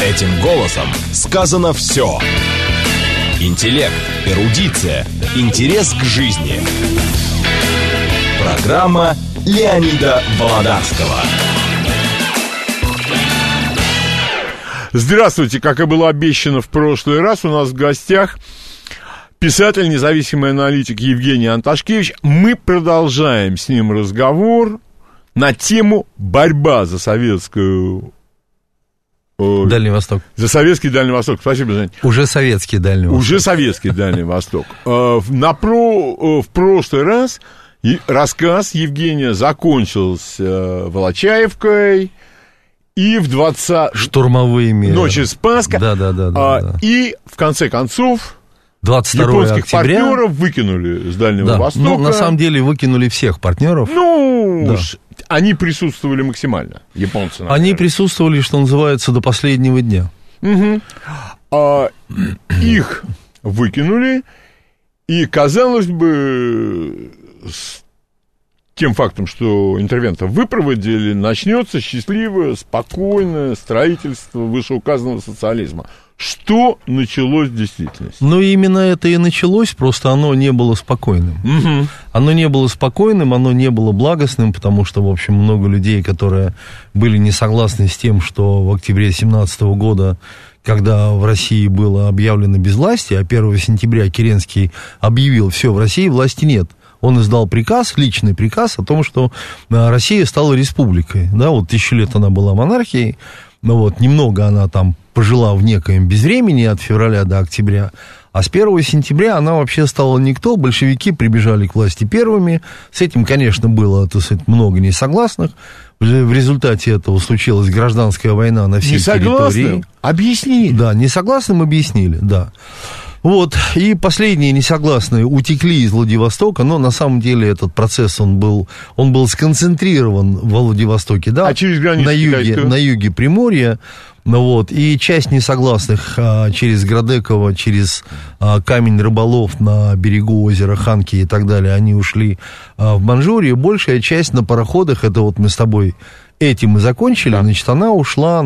Этим голосом сказано все. Интеллект, эрудиция, интерес к жизни. Программа Леонида Володарского. Здравствуйте, как и было обещано в прошлый раз, у нас в гостях писатель, независимый аналитик Евгений Анташкевич. Мы продолжаем с ним разговор на тему борьба за советскую... Дальний Восток. За советский Дальний Восток. Спасибо, Жень. Уже советский Дальний Восток. Уже советский Дальний Восток. В прошлый раз рассказ Евгения закончился Волочаевкой и в 20... штурмовыми... Ночи Спасска. Да. И, в конце концов, 22 японских октября... партнеров выкинули с Дальнего Востока. Ну, на самом деле, выкинули всех партнеров. Они присутствовали максимально, японцы, наверное. Они присутствовали, что называется, до последнего дня. Их выкинули, и, казалось бы, с тем фактом, что интервентов выпроводили, начнется счастливое, спокойное строительство вышеуказанного социализма. Что началось в действительности? Ну, именно это и началось, просто оно не было спокойным. Угу. Оно не было спокойным, оно не было благостным, потому что, в общем, много людей, которые были не согласны с тем, что в октябре 2017 года, когда в России было объявлено безвластие, а 1 сентября Керенский объявил: все, в России власти нет. Он издал приказ, личный приказ о том, что Россия стала республикой. Да, вот 1000 лет она была монархией, но вот немного она там пожила в некоем безвремени от февраля до октября, а с 1 сентября она вообще стала никто, большевики прибежали к власти первыми, с этим, конечно, было, так сказать, много несогласных, в результате этого случилась гражданская война на всей территории. Несогласным? Объяснили? Да, несогласным объяснили, да. Вот, и последние несогласные утекли из Владивостока, но на самом деле этот процесс, он был сконцентрирован во Владивостоке, да, через границу на юге Приморья, вот, и часть несогласных через Градеково, через Камень Рыболов на берегу озера Ханки и так далее, они ушли в Манчжурию, большая часть на пароходах, это вот мы с тобой этим и закончили, да. Значит, она ушла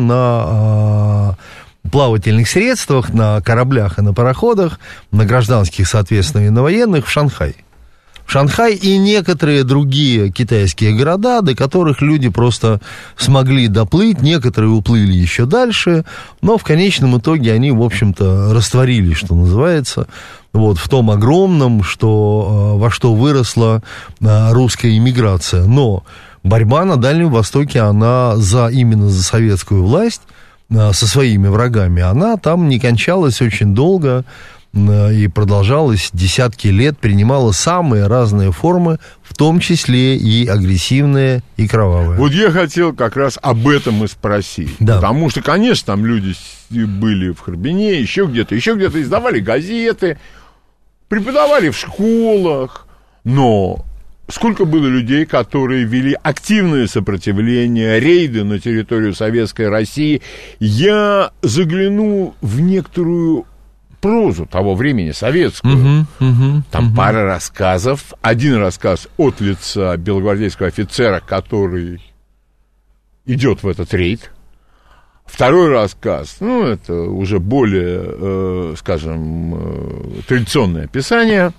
на... плавательных средствах, на кораблях и на пароходах, на гражданских, соответственно, и на военных, в Шанхай. В Шанхай и некоторые другие китайские города, до которых люди просто смогли доплыть, некоторые уплыли еще дальше, но в конечном итоге они, в общем-то, растворились, что называется, вот, в том огромном, во что выросла русская иммиграция. Но борьба на Дальнем Востоке, она именно за советскую власть, со своими врагами, она там не кончалась очень долго и продолжалась десятки лет, принимала самые разные формы, в том числе и агрессивные, и кровавые. Вот я хотел как раз об этом и спросить. Да. Потому что, конечно, там люди были в Харбине, еще где-то издавали газеты, преподавали в школах, но... Сколько было людей, которые вели активное сопротивление, рейды на территорию Советской России. Я заглянул в некоторую прозу того времени, советскую. Там пара рассказов. Один рассказ от лица белогвардейского офицера, который идет в этот рейд. Второй рассказ, это уже более, традиционное описание.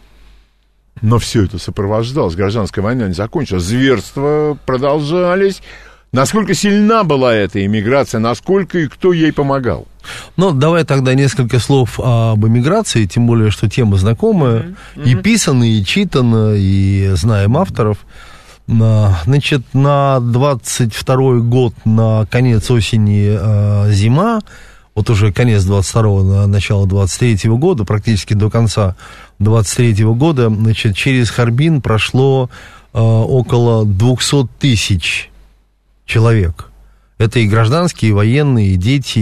Но все это сопровождалось, гражданская война не закончилась, зверства продолжались. Насколько сильна была эта иммиграция, насколько и кто ей помогал? Ну, давай тогда несколько слов об иммиграции, тем более, что тема знакомая, и писана, и читана, и знаем авторов. Значит, на 22-й год, на конец осени, зима, вот уже конец 22-го, начало 23-го года, практически до конца 23-го года, значит, через Харбин прошло около 200 тысяч человек. Это и гражданские, и военные, и дети,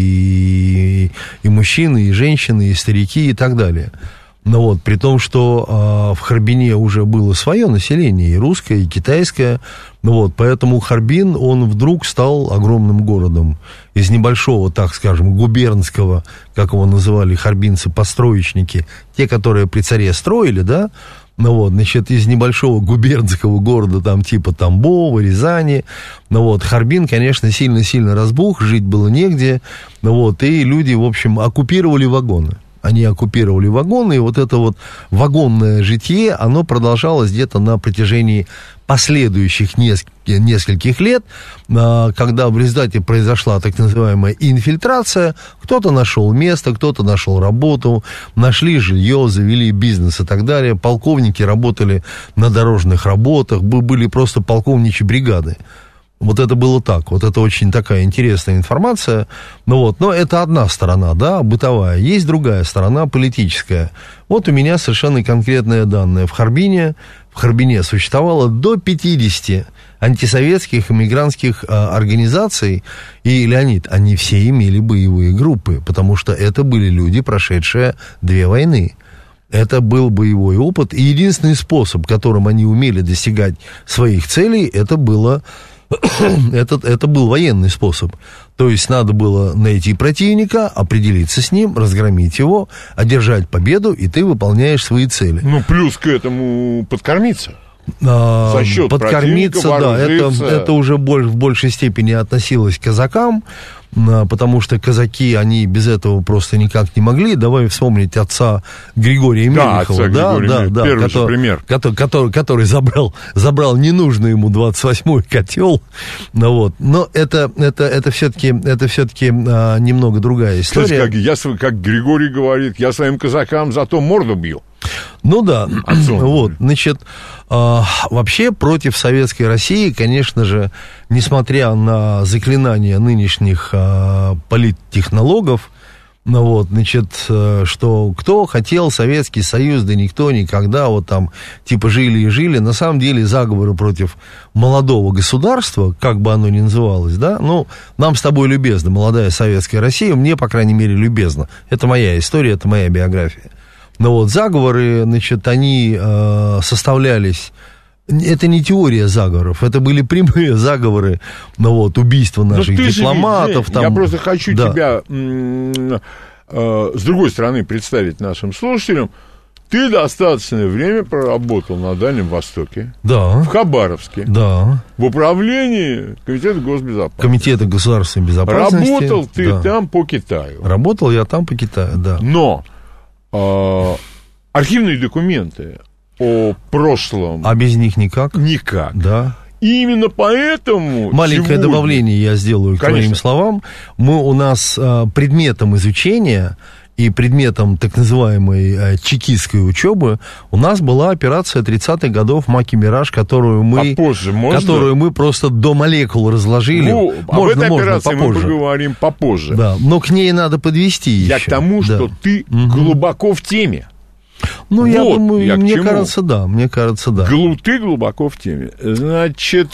и мужчины, и женщины, и старики, и так далее. Ну вот, при том, что в Харбине уже было свое население, и русское, и китайское. Ну вот, поэтому Харбин, он вдруг стал огромным городом. Из небольшого, так скажем, губернского, как его называли харбинцы, построечники, те, которые при царе строили, да, ну вот, значит, из небольшого губернского города, там, типа Тамбова, Рязани, ну вот, Харбин, конечно, сильно-сильно разбух, жить было негде, ну вот, и люди, в общем, оккупировали вагоны. Они оккупировали вагоны, и вот это вот вагонное житье, оно продолжалось где-то на протяжении последующих нескольких лет, когда в результате произошла так называемая инфильтрация, кто-то нашел место, кто-то нашел работу, нашли жилье, завели бизнес и так далее, полковники работали на дорожных работах, были просто полковничьи бригады. Вот это было так, вот это очень такая интересная информация, но это одна сторона, да, бытовая, есть другая сторона, политическая. Вот у меня совершенно конкретные данные. В Харбине существовало до 50 антисоветских иммигрантских организаций, и, Леонид, они все имели боевые группы, потому что это были люди, прошедшие 2 войны. Это был боевой опыт, и единственный способ, которым они умели достигать своих целей, это был военный способ. То есть надо было найти противника, определиться с ним, разгромить его, одержать победу, и ты выполняешь свои цели. Ну, плюс к этому подкормиться. За счет подкормиться, да, это уже в большей степени относилось к казакам, потому что казаки, они без этого просто никак не могли. Давай вспомнить отца Григория Мелехова, пример. Который забрал ненужный ему 28-й котел. Вот. Но это все-таки немного другая история. Слушай, как Григорий говорит, я своим казакам зато морду бью. Ну да, вот, значит, вообще против советской России, конечно же, несмотря на заклинания нынешних политтехнологов, ну вот, значит, что кто хотел Советский Союз, да никто никогда, вот там, типа жили и жили, на самом деле заговоры против молодого государства, как бы оно ни называлось, да, ну, нам с тобой любезна молодая советская Россия, мне, по крайней мере, любезна, это моя история, это моя биография. Но вот заговоры, значит, они составлялись... Это не теория заговоров, это были прямые заговоры, ну вот, убийства наших дипломатов. Жень, там, я просто хочу тебя с другой стороны представить нашим слушателям. Ты достаточное время проработал на Дальнем Востоке, да, в Хабаровске, да, в управлении Комитета госбезопасности. Комитета государственной безопасности. Работал ты там по Китаю. Работал я там по Китаю, да. Но архивные документы о прошлом... А без них никак? Никак. Да. И именно поэтому... Маленькое добавление я сделаю к твоим словам. У нас предметом изучения и предметом так называемой чекистской учебы у нас была операция 30-х годов «Маки Мираж», которую мы просто до молекул разложили. Ну, об этой операции мы поговорим попозже. Да, но к ней надо подвести еще. Я к тому, что ты глубоко в теме. Ну, вот, я думаю, мне кажется, да. Ты глубоко в теме. Значит,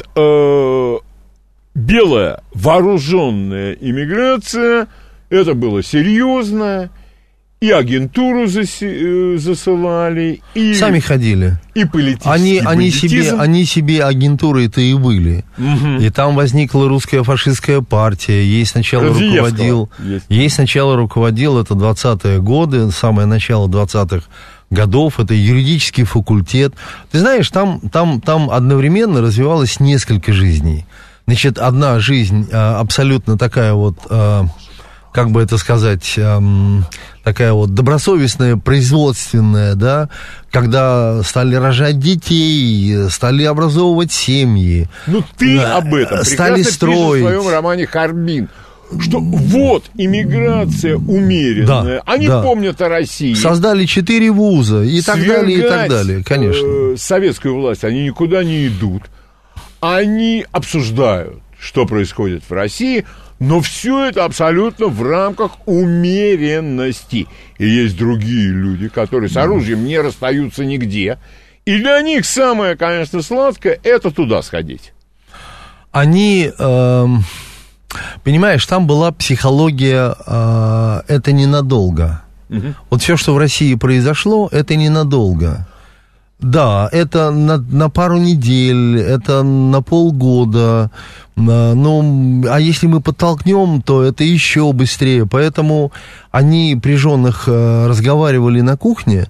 белая вооруженная иммиграция, это было серьезно, и агентуру засылали, и... Сами ходили. И политический бандитизм. Они себе агентурой-то и были. Угу. И там возникла русская фашистская партия, ей сначала руководил, это 20-е годы, самое начало 20-х годов, это юридический факультет. Ты знаешь, там одновременно развивалось несколько жизней. Значит, одна жизнь абсолютно такая вот, как бы это сказать, такая вот добросовестная, производственная, да, когда стали рожать детей, стали образовывать семьи. Ну, ты об этом стали строить. Пишешь в своем романе «Харбин», что вот иммиграция умеренная, они помнят о России. Создали 4 вуза и так далее, конечно. Советскую власть, они никуда не идут, они обсуждают, что происходит в России, но все это абсолютно в рамках умеренности. И есть другие люди, которые с оружием не расстаются нигде, и для них самое, конечно, сладкое — это туда сходить. Они... Понимаешь, там была психология, это ненадолго. Угу. Вот все, что в России произошло, это ненадолго. Да, это на пару недель, это на полгода. Ну, а если мы подтолкнем, то это еще быстрее. Поэтому они при женах разговаривали на кухне.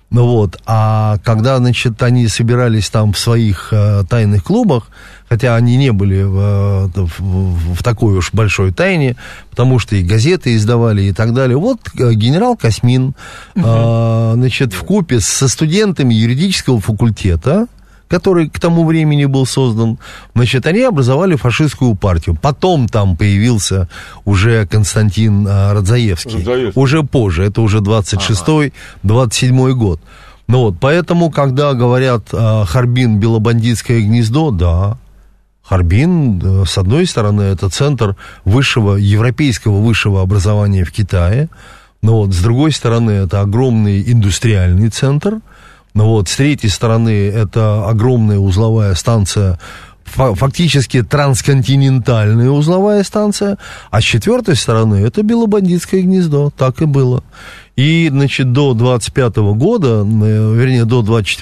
Ну вот, а когда, значит, они собирались там в своих тайных клубах, хотя они не были в такой уж большой тайне, потому что и газеты издавали и так далее, вот генерал Космин, значит, вкупе со студентами юридического факультета, который к тому времени был создан, значит, они образовали фашистскую партию. Потом там появился уже Константин Радзаевский. Уже позже, это уже 26-27 год. Ну вот, поэтому, когда говорят Харбин, белобандитское гнездо, да, Харбин, с одной стороны, это центр европейского высшего образования в Китае, но вот, с другой стороны, это огромный индустриальный центр. Ну вот, с третьей стороны, это огромная узловая станция, фактически трансконтинентальная узловая станция, а с четвертой стороны, это белобандитское гнездо, так и было. И, значит, до 25-го года, вернее, до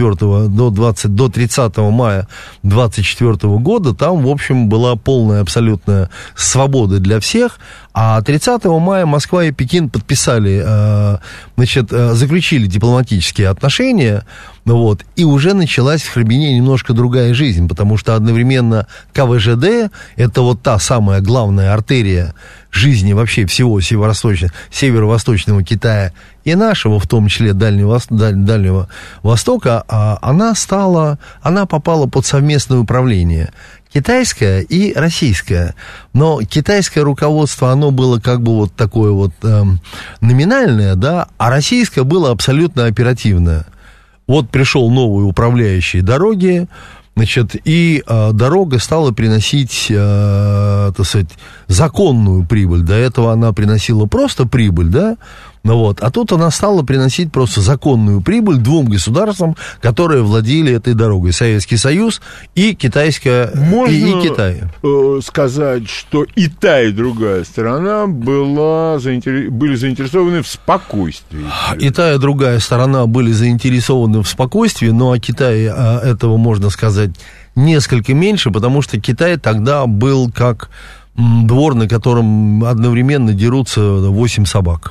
30 мая 24-го года там, в общем, была полная абсолютная свобода для всех, а 30 мая Москва и Пекин подписали, значит, заключили дипломатические отношения, вот, и уже началась в Харбине немножко другая жизнь, потому что одновременно КВЖД, это вот та самая главная артерия жизни вообще всего северо-восточного Китая и нашего, в том числе Дальнего Востока, она попала под совместное управление. Китайское и российское. Но китайское руководство, оно было как бы вот такое вот номинальное, да, а российское было абсолютно оперативное. Вот пришел новый управляющий дороги, значит, и дорога стала приносить, так сказать, законную прибыль. До этого она приносила просто прибыль, да, ну вот, а тут она стала приносить просто законную прибыль двум государствам, которые владели этой дорогой. Советский Союз и Китайская, и Китай. Можно сказать, что и та, и другая сторона были заинтересованы в спокойствии. И та, и другая сторона были заинтересованы в спокойствии, но о Китае этого, можно сказать, несколько меньше, потому что Китай тогда был как двор, на котором одновременно дерутся 8 собак.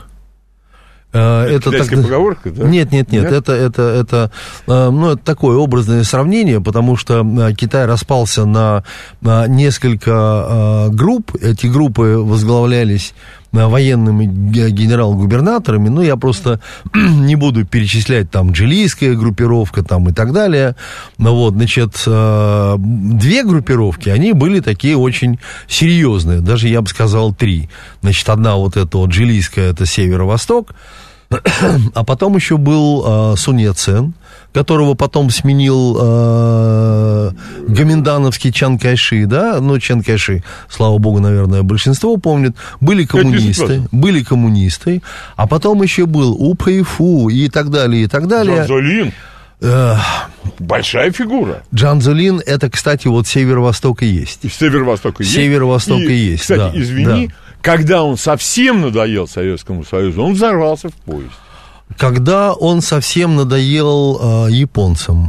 Это китайская поговорка, да? Нет? Это такое образное сравнение, потому что Китай распался на несколько групп. Эти группы возглавлялись военными генерал-губернаторами. Ну, я просто не буду перечислять, там, джилийская группировка, там, и так далее. Ну, вот, значит, две группировки, они были такие очень серьезные. Даже, я бы сказал, 3. Значит, одна вот эта вот джилийская, это северо-восток. А потом еще был Сунь Яцен, которого потом сменил гоминдановский Чан Кайши, да, ну, Чан Кайши, слава богу, наверное, большинство помнит, были коммунисты, а потом еще был У Пэйфу и так далее, и так далее. Джан Цзолин. Большая фигура. Джан Цзолин, это, кстати, вот северо-восток и есть. Северо-восток и есть. Северо-восток и есть, кстати, да, извини, да. Когда он совсем надоел Советскому Союзу, он взорвался в поезд. Когда он совсем надоел японцам.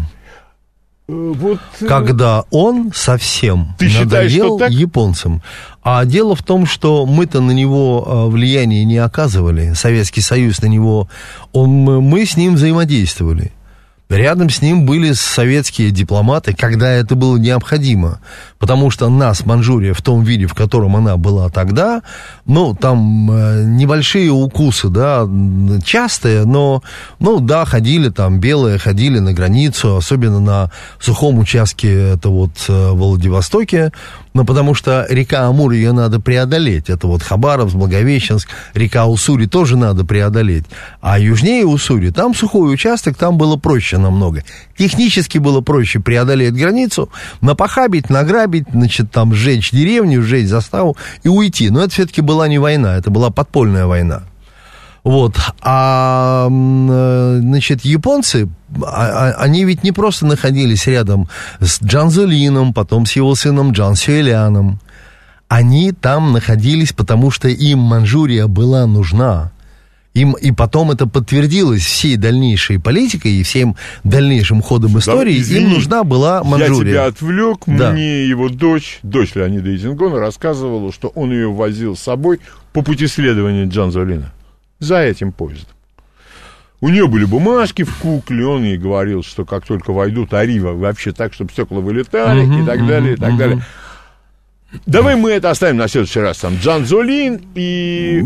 Когда он совсем надоел японцам. А дело в том, что мы-то на него влияния не оказывали. Советский Союз на него, мы с ним взаимодействовали. Рядом с ним были советские дипломаты, когда это было необходимо, потому что нас, Манчжурия, в том виде, в котором она была тогда, ну, там небольшие укусы, да, частые, но, ну, да, ходили там, белые ходили на границу, особенно на сухом участке, это вот в Владивостоке, но потому что река Амур, ее надо преодолеть, это вот Хабаровск, Благовещенск, река Уссури тоже надо преодолеть, а южнее Уссури, там сухой участок, там было проще намного. Технически было проще преодолеть границу, напохабить, награбить, значит, там сжечь деревню, сжечь заставу и уйти. Но это все-таки была не война, это была подпольная война. Вот. А, значит, японцы, они ведь не просто находились рядом с Джан Цзолином, потом с его сыном Джан Сюэляном. Они там находились, потому что им Манчжурия была нужна. И потом это подтвердилось всей дальнейшей политикой и всем дальнейшим ходом истории. Извини, им нужна была Манчжурия. Я тебя отвлек. Да. Мне его дочь Леонида Изенгона, рассказывала, что он ее возил с собой по пути следования Джан Цзолина. За этим поездом. У нее были бумажки в кукле, он ей говорил, что как только войдут, ори вообще так, чтобы стекла вылетали, и так далее, и так далее. Давай мы это оставим на следующий раз. Там Джанзолин и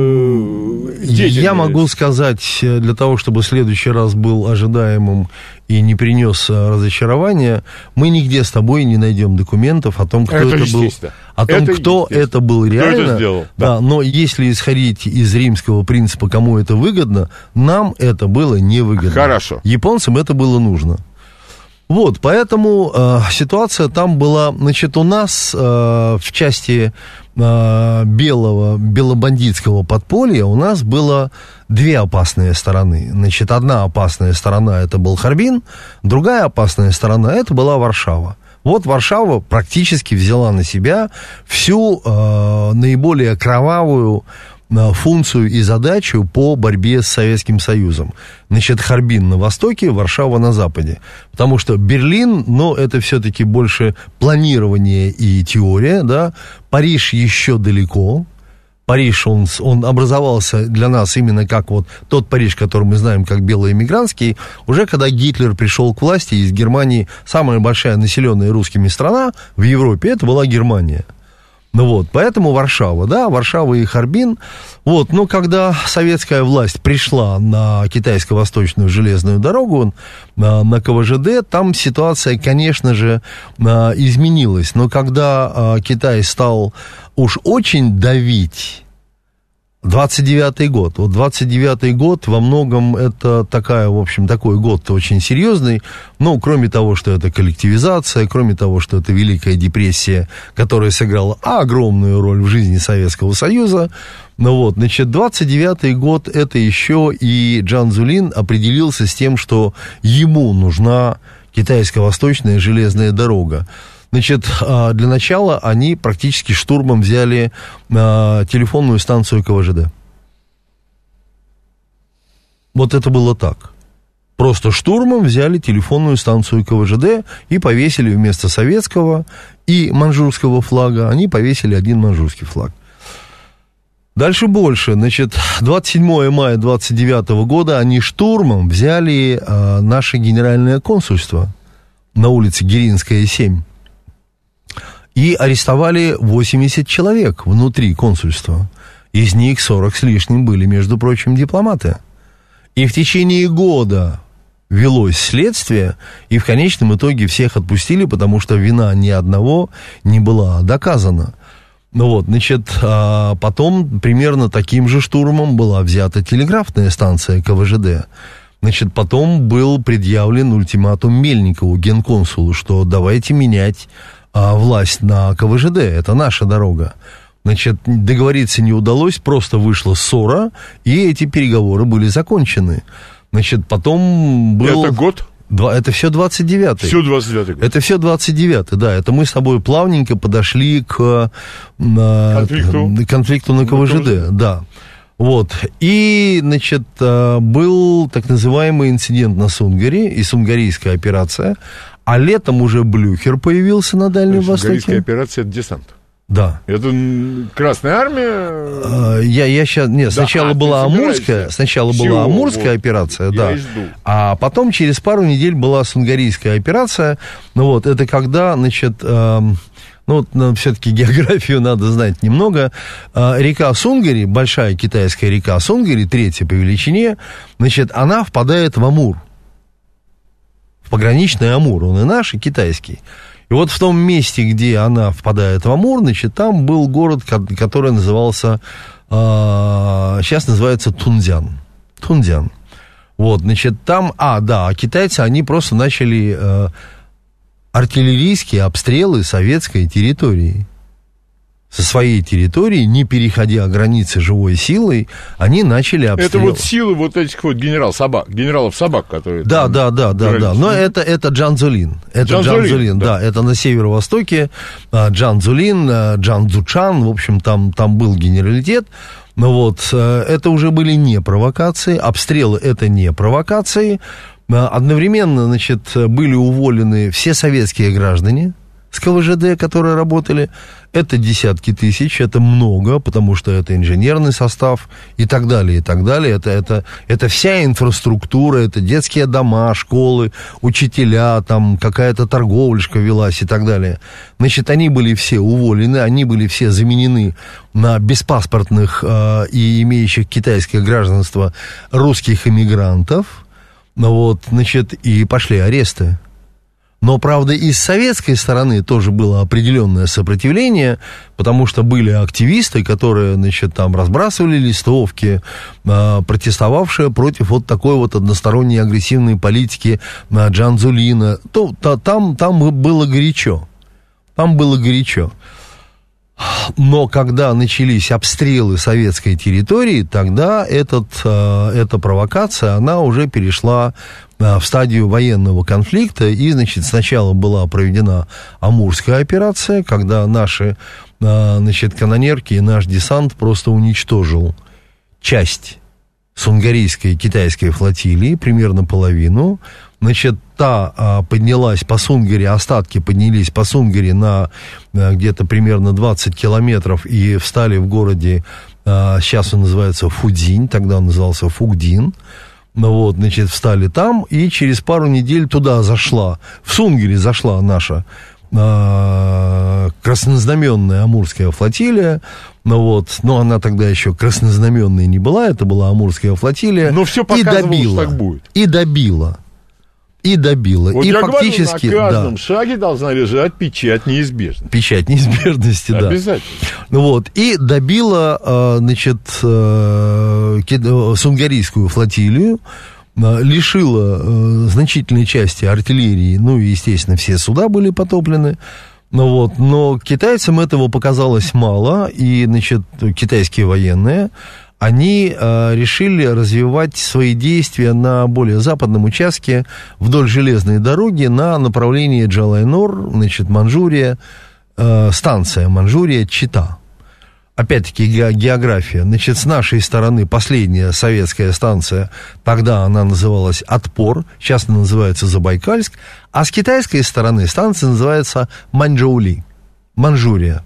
Я могу сказать, для того, чтобы следующий раз был ожидаемым и не принес разочарования, мы нигде с тобой не найдем документов о том, кто это был. О том, кто это был реально. Кто это сделал, да. Но если исходить из римского принципа, кому это выгодно, нам это было невыгодно. Хорошо. Японцам это было нужно. Вот, поэтому ситуация там была, значит, у нас в части белобандитского подполья у нас было две опасные стороны. Значит, одна опасная сторона это был Харбин, другая опасная сторона это была Варшава. Вот Варшава практически взяла на себя всю наиболее кровавую функцию и задачу по борьбе с Советским Союзом. Значит, Харбин на востоке, Варшава на западе. Потому что Берлин, ну, это все-таки больше планирование и теория, да. Париж еще далеко. Париж, он образовался для нас именно как вот тот Париж, который мы знаем как белоэмигрантский, уже когда Гитлер пришел к власти, из Германии самая большая населенная русскими страна в Европе, это была Германия. Ну вот, поэтому Варшава, да, Варшава и Харбин. Вот, но когда советская власть пришла на китайско-восточную железную дорогу, на КВЖД, там ситуация, конечно же, изменилась. Но когда Китай стал уж очень давить, 29-й год. Вот 29-й год во многом это такой год очень серьезный. Ну, кроме того, что это коллективизация, кроме того, что это Великая депрессия, которая сыграла огромную роль в жизни Советского Союза. Ну вот, значит, 29-й год это еще и Джанзолин определился с тем, что ему нужна китайско-восточная железная дорога. Значит, для начала они практически штурмом взяли телефонную станцию КВЖД. Вот это было так. Просто штурмом взяли телефонную станцию КВЖД и повесили вместо советского и маньчжурского флага, они повесили один маньчжурский флаг. Дальше больше. Значит, 27 мая 29 года они штурмом взяли наше генеральное консульство на улице Гиринская, 7. И арестовали 80 человек внутри консульства. Из них 40 с лишним были, между прочим, дипломаты. И в течение года велось следствие, и в конечном итоге всех отпустили, потому что вина ни одного не была доказана. Ну вот, значит, потом примерно таким же штурмом была взята телеграфная станция КВЖД. Значит, потом был предъявлен ультиматум Мельникову, генконсулу, что давайте менять власть на КВЖД, это наша дорога. Значит, договориться не удалось, просто вышла ссора, и эти переговоры были закончены. Значит, потом был... Это год? Это все 29-й. Все 29-й год. Это все 29-й, да. Это мы с тобой плавненько подошли к конфликту на КВЖД, да. Вот. И, значит, был так называемый инцидент на Сунгаре и сунгарийская операция. А летом уже Блюхер появился на Дальнем Востоке. Сунгарийская операция — это десант. Да. Это Красная Армия. Я сейчас. Нет, сначала была Амурская. Сначала была Амурская операция, да. А потом через пару недель была Сунгарийская операция. Ну вот, это когда, значит, все-таки географию надо знать немного. Река Сунгари, большая китайская река Сунгари, третья по величине, значит, она впадает в Амур. В пограничный Амур. Он и наш, и китайский. И вот в том месте, где она впадает в Амур, значит, там был город, который назывался, сейчас называется Тунцзян. Тунцзян. Вот, значит, там, китайцы, они просто начали артиллерийские обстрелы советской территории. Со своей территории, не переходя границы живой силой, они начали обстрел. Это вот силы вот этих вот генералов собак, которые... Да. Но это Джанзолин. Это Джанзолин, да. Это на северо-востоке. Джанзолин, Джанцзучан, в общем, там был генералитет. Но вот, это уже были не провокации. Обстрелы — это не провокации. Одновременно, значит, были уволены все советские граждане. с КВЖД, которые работали. Это десятки тысяч, это много, потому что это инженерный состав и так далее, и так далее. Это вся инфраструктура, это детские дома, школы, учителя, там какая-то торговляшка велась и так далее. Значит, они были все уволены, они были все заменены на беспаспортных и имеющих китайское гражданство русских иммигрантов. Вот, значит, и пошли аресты. Но, правда, и с советской стороны тоже было определенное сопротивление, потому что были активисты, которые, значит, там разбрасывали листовки, протестовавшие против вот такой вот односторонней агрессивной политики Чжан Цзулина. Там было горячо. Там было горячо. Но когда начались обстрелы советской территории, тогда эта провокация, она уже перешла в стадию военного конфликта, и, значит, сначала была проведена Амурская операция, когда наши, значит, канонерки и наш десант просто уничтожил часть сунгарийской китайской флотилии, примерно половину. Значит, та поднялась по Сунгари, остатки поднялись по Сунгари на где-то примерно 20 километров и встали в городе, сейчас он называется Фудзинь, тогда он назывался Фугдин. Вот, значит, встали там, и через пару недель туда зашла, в Сунгари зашла наша краснознаменная Амурская флотилия. Вот, но она тогда еще краснознаменной не была, это была Амурская флотилия. Но все показывало, что так будет. И добила. Вот и я фактически, говорю, на каждом шаге должна лежать печать неизбежности. Печать неизбежности, да. Обязательно. Вот, и добила, значит, сунгарийскую флотилию, лишила значительной части артиллерии, ну и, естественно, все суда были потоплены. Вот, но китайцам этого показалось мало, и, значит, китайские военные, они решили развивать свои действия на более западном участке вдоль железной дороги на направлении Джалайнор, значит, Манчжурия, станция Манчжурия-Чита. Опять-таки география. Значит, с нашей стороны последняя советская станция, тогда она называлась Отпор, сейчас она называется Забайкальск, а с китайской стороны станция называется Маньчжоули, Манчжурия.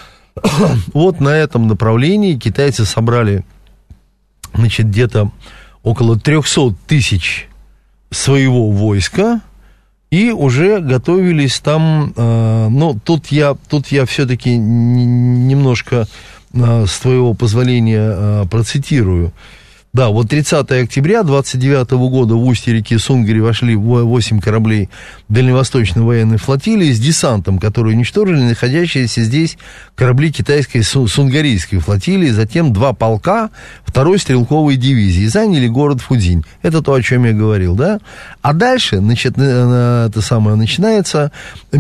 Вот на этом направлении китайцы собрали, значит, где-то около 300 тысяч своего войска и уже готовились там, ну, тут я все-таки немножко, с твоего позволения, процитирую. Да, вот 30 октября 29 года в устье реки Сунгари вошли 8 кораблей Дальневосточной военной флотилии с десантом, которые уничтожили находящиеся здесь корабли китайской сунгарийской флотилии, затем 2 полка 2-й стрелковой дивизии заняли город Фудзинь. Это то, о чем я говорил, да? А дальше, значит, это самое начинается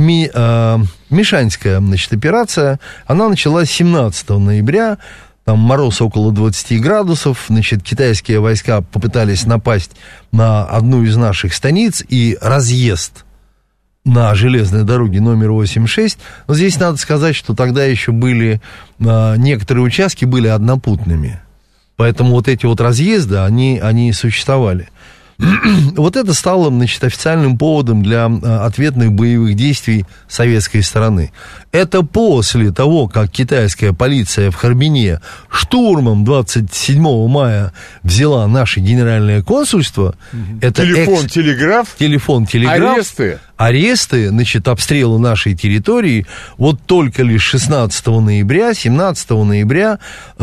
Мишаньская, значит, операция. Она началась 17 ноября. Там мороз около 20 градусов, значит, китайские войска попытались напасть на одну из наших станиц, и разъезд на железной дороге номер 86. Но здесь надо сказать, что тогда еще были, некоторые участки были однопутными, поэтому вот эти вот разъезды, они существовали. Вот это стало, значит, официальным поводом для ответных боевых действий советской стороны. Это после того, как китайская полиция в Харбине штурмом 27 мая взяла наше генеральное консульство. Это телефон-телеграф. Аресты, значит, обстрелы нашей территории. Вот только лишь 16 ноября, 17 ноября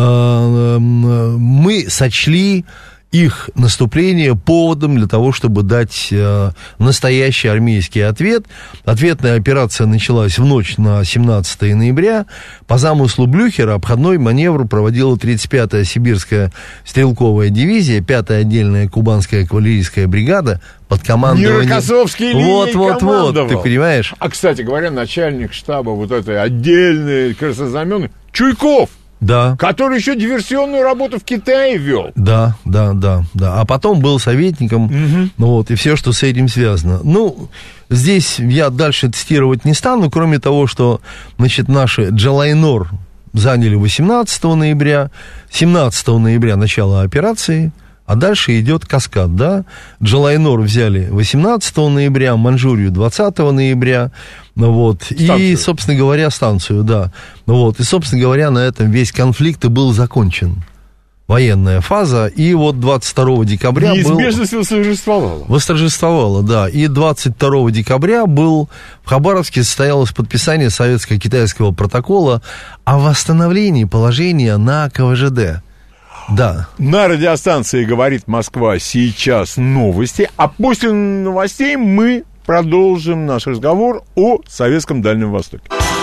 мы сочли их наступление поводом для того, чтобы дать настоящий армейский ответ. Ответная операция началась в ночь на 17 ноября. По замыслу Блюхера обходной маневр проводила 35-я сибирская стрелковая дивизия, 5-я отдельная кубанская кавалерийская бригада под командованием... Мирокосовский линией Вот, ты понимаешь? А, кстати говоря, начальник штаба вот этой отдельной краснознаменной Чуйков. Да. Который еще диверсионную работу в Китае вел. Да. А потом был советником, вот, и все, что с этим связано. Ну, здесь я дальше цитировать не стану, кроме того, что, значит, наши Джалайнор заняли 18 ноября, 17 ноября начало операции, А дальше идет каскад, да. Джалайнор взяли 18 ноября, Манчжурию 20 ноября, вот. И, собственно говоря, станцию, да. Вот. И, собственно говоря, на этом весь конфликт и был закончен. Военная фаза, и вот 22 декабря неизбежность восторжествовала. Восторжествовала, да. И 22 декабря в Хабаровске состоялось подписание советско-китайского протокола о восстановлении положения на КВЖД. Да. На радиостанции «Говорит Москва» сейчас новости, а после новостей мы продолжим наш разговор о советском Дальнем Востоке.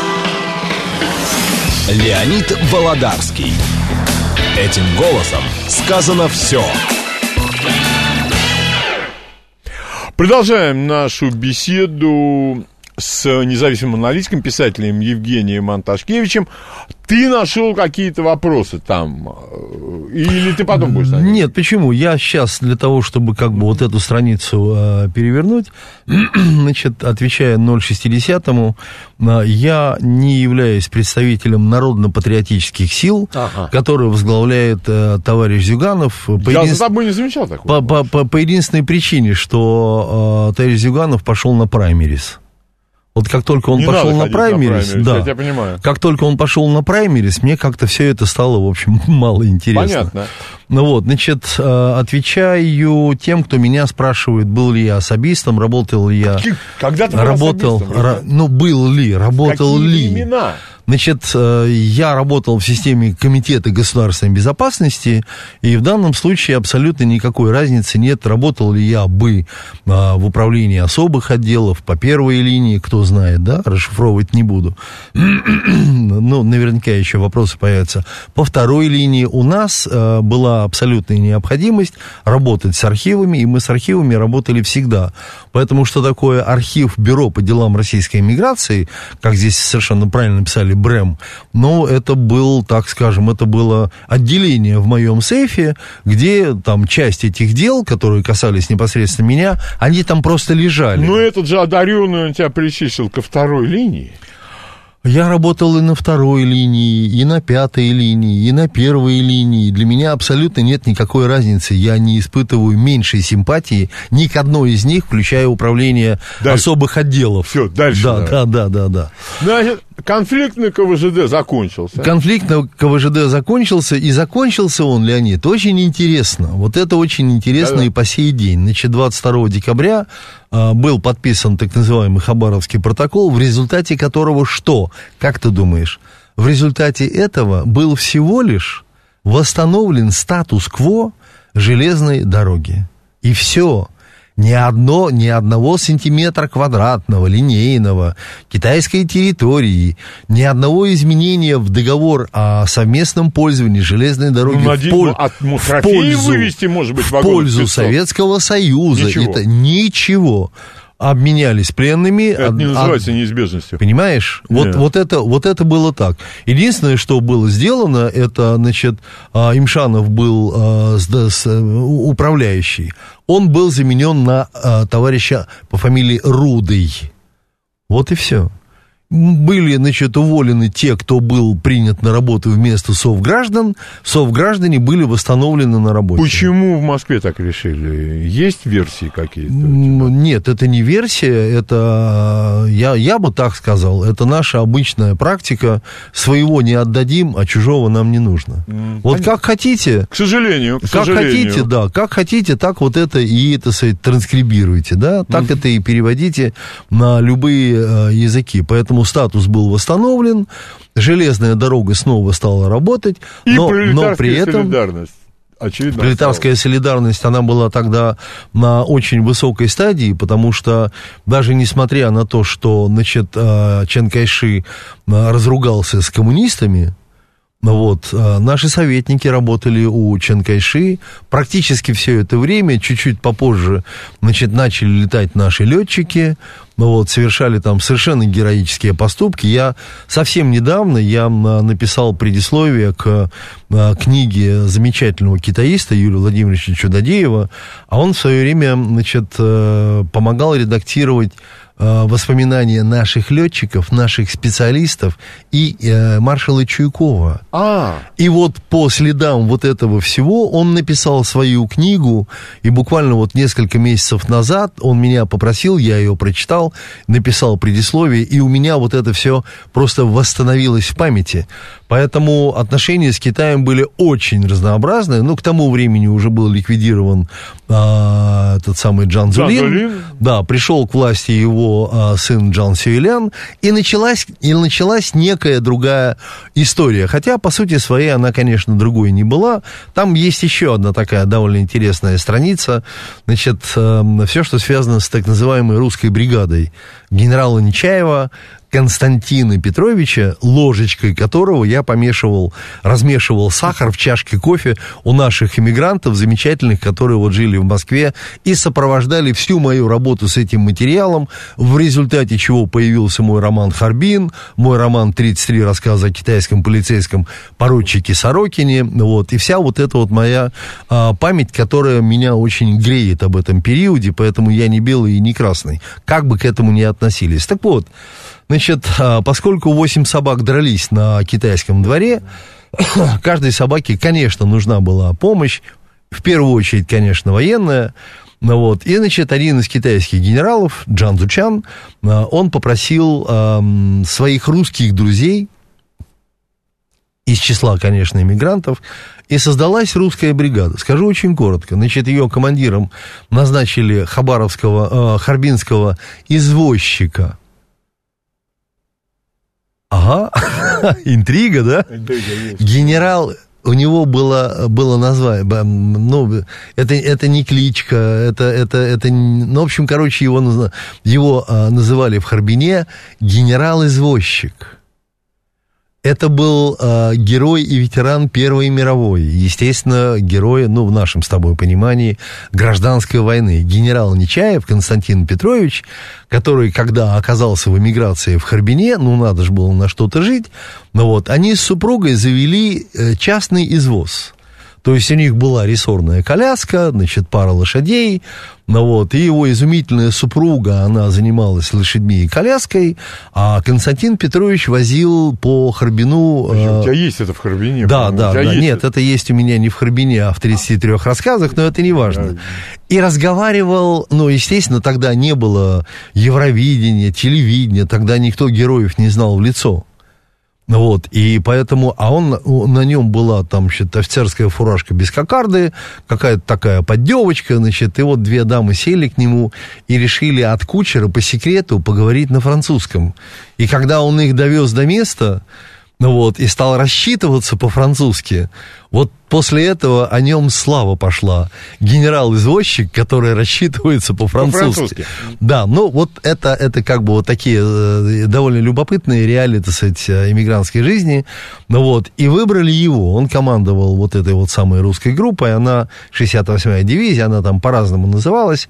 Леонид Володарский. Этим голосом сказано все. Продолжаем нашу беседу с независимым аналитиком, писателем Евгением Анташкевичем. Ты нашел какие-то вопросы там? Или ты потом будешь? Нет, почему? Я сейчас для того, чтобы как бы вот эту страницу перевернуть, значит, отвечая 060-му, я не являюсь представителем народно-патриотических сил, которые возглавляет товарищ Зюганов. Я за тобой не замечал такого. По единственной причине, что товарищ Зюганов пошел на праймерис. Вот как только он пошел на праймерис, да, я понимаю. Как только он пошел на праймерис, мне как-то все это стало, в общем, мало интересно. Понятно. Ну вот, значит, отвечаю тем, кто меня спрашивает, был ли я особистом, работал ли я... Когда ты был особистом? Был ли, работал ли. Какие имена? Значит, я работал в системе Комитета государственной безопасности, и в данном случае абсолютно никакой разницы нет, работал ли я бы в управлении особых отделов, по первой линии, кто знает, да, расшифровывать не буду. Ну, наверняка еще вопросы появятся. По второй линии у нас была абсолютная необходимость работать с архивами, и мы с архивами работали всегда. Поэтому что такое архив Бюро по делам российской эмиграции, как здесь совершенно правильно написали, БРЭМ, но это был, так скажем, это было отделение в моем сейфе, где там часть этих дел, которые касались непосредственно меня, они там просто лежали. Но этот же одаренный, он тебя причислил ко второй линии. Я работал и на второй линии, и на пятой линии, и на первой линии. Для меня абсолютно нет никакой разницы. Я не испытываю меньшей симпатии ни к одной из них, включая управление особых отделов. Все, дальше. Да. Значит, конфликт на КВЖД закончился. Конфликт на КВЖД закончился, и закончился он, Леонид, очень интересно. Вот это очень интересно и по сей день. Значит, 22 декабря был подписан так называемый Хабаровский протокол, в результате которого что? Как ты думаешь? В результате этого был всего лишь восстановлен статус-кво железной дороги. И все. Ни одного сантиметра квадратного, линейного, китайской территории, ни одного изменения в договор о совместном пользовании железной дороги в пользу Советского Союза. Ничего. Обменялись пленными. Это не называется неизбежностью. Понимаешь? Вот это было так. Единственное, что было сделано, это, значит, Имшанов был управляющий. Он был заменен на товарища по фамилии Рудый. Вот и все. Были, значит, уволены те, кто был принят на работу вместо совграждан. Совграждане были восстановлены на работе. Почему в Москве так решили? Есть версии какие-то? Нет, это не версия, это, я бы так сказал, это наша обычная практика. Своего не отдадим, а чужого нам не нужно. Вот как хотите. К сожалению. Хотите, да, как хотите, так вот это и, это сказать, транскрибируйте, да, так это и переводите на любые языки. Поэтому статус был восстановлен, железная дорога снова стала работать, но при этом... солидарность. Очевидно, пролетарская солидарность, она была тогда на очень высокой стадии, потому что даже несмотря на то, что, значит, Чан Кайши разругался с коммунистами, вот, наши советники работали у Чан Кайши практически все это время, чуть-чуть попозже, значит, начали летать наши летчики, вот, совершали там совершенно героические поступки. Я совсем недавно написал предисловие к книге замечательного китаиста Юрия Владимировича Чудодеева, а он в свое время, значит, помогал редактировать воспоминания наших летчиков, наших специалистов и маршала Чуйкова. И вот по следам вот этого всего он написал свою книгу, и буквально вот несколько месяцев назад он меня попросил, я ее прочитал, написал предисловие, и у меня вот это все просто восстановилось в памяти. Поэтому отношения с Китаем были очень разнообразные. Ну, к тому времени уже был ликвидирован этот самый Чжан Цзулин. Да, пришел к власти его сын Чжан Сюэлян, и началась некая другая история. Хотя, по сути своей, она, конечно, другой не была. Там есть еще одна такая довольно интересная страница. Значит, все, что связано с так называемой русской бригадой генерала Нечаева, Константина Петровича, ложечкой которого я размешивал сахар в чашке кофе у наших иммигрантов замечательных, которые вот жили в Москве и сопровождали всю мою работу с этим материалом, в результате чего появился мой роман «Харбин», мой роман «33 рассказа о китайском полицейском поручике Сорокине», вот, и вся вот эта вот моя память, которая меня очень греет об этом периоде, поэтому я не белый и не красный, как бы к этому ни относились. Так вот, значит, поскольку 8 собак дрались на китайском дворе, каждой собаке, конечно, нужна была помощь, в первую очередь, конечно, военная. Вот. И, значит, один из китайских генералов, Чжан Цзучан, он попросил своих русских друзей, из числа, конечно, иммигрантов, и создалась русская бригада. Скажу очень коротко. Значит, ее командиром назначили харбинского извозчика. Ага, интрига, да? Генерал, у него было название, ну, это не кличка, это, ну, в общем, короче, его называли в Харбине генерал-извозчик. Это был герой и ветеран Первой мировой, естественно, герой, ну, в нашем с тобой понимании, гражданской войны. Генерал Нечаев Константин Петрович, который, когда оказался в эмиграции в Харбине, ну, надо же было на что-то жить, ну, вот, они с супругой завели частный извоз. То есть у них была рессорная коляска, значит, пара лошадей, ну вот, и его изумительная супруга, она занималась лошадьми и коляской, а Константин Петрович возил по Харбину... У тебя есть это в Харбине? Да. Нет, это есть у меня не в Харбине, а в 33 рассказах, но это не важно. Да. И разговаривал, ну, естественно, тогда не было Евровидения, телевидения, тогда никто героев не знал в лицо. Вот, и поэтому, на нем была там, значит, офицерская фуражка без кокарды, какая-то такая поддевочка, значит, и вот две дамы сели к нему и решили от кучера по секрету поговорить на французском. И когда он их довез до места, ну вот, и стал рассчитываться по-французски, вот после этого о нем слава пошла. Генерал-извозчик, который рассчитывается по-французски. Да, ну вот это как бы вот такие довольно любопытные реалии, так сказать, иммигрантской жизни. Ну вот, и выбрали его. Он командовал вот этой вот самой русской группой, она 68-я дивизия, она там по-разному называлась.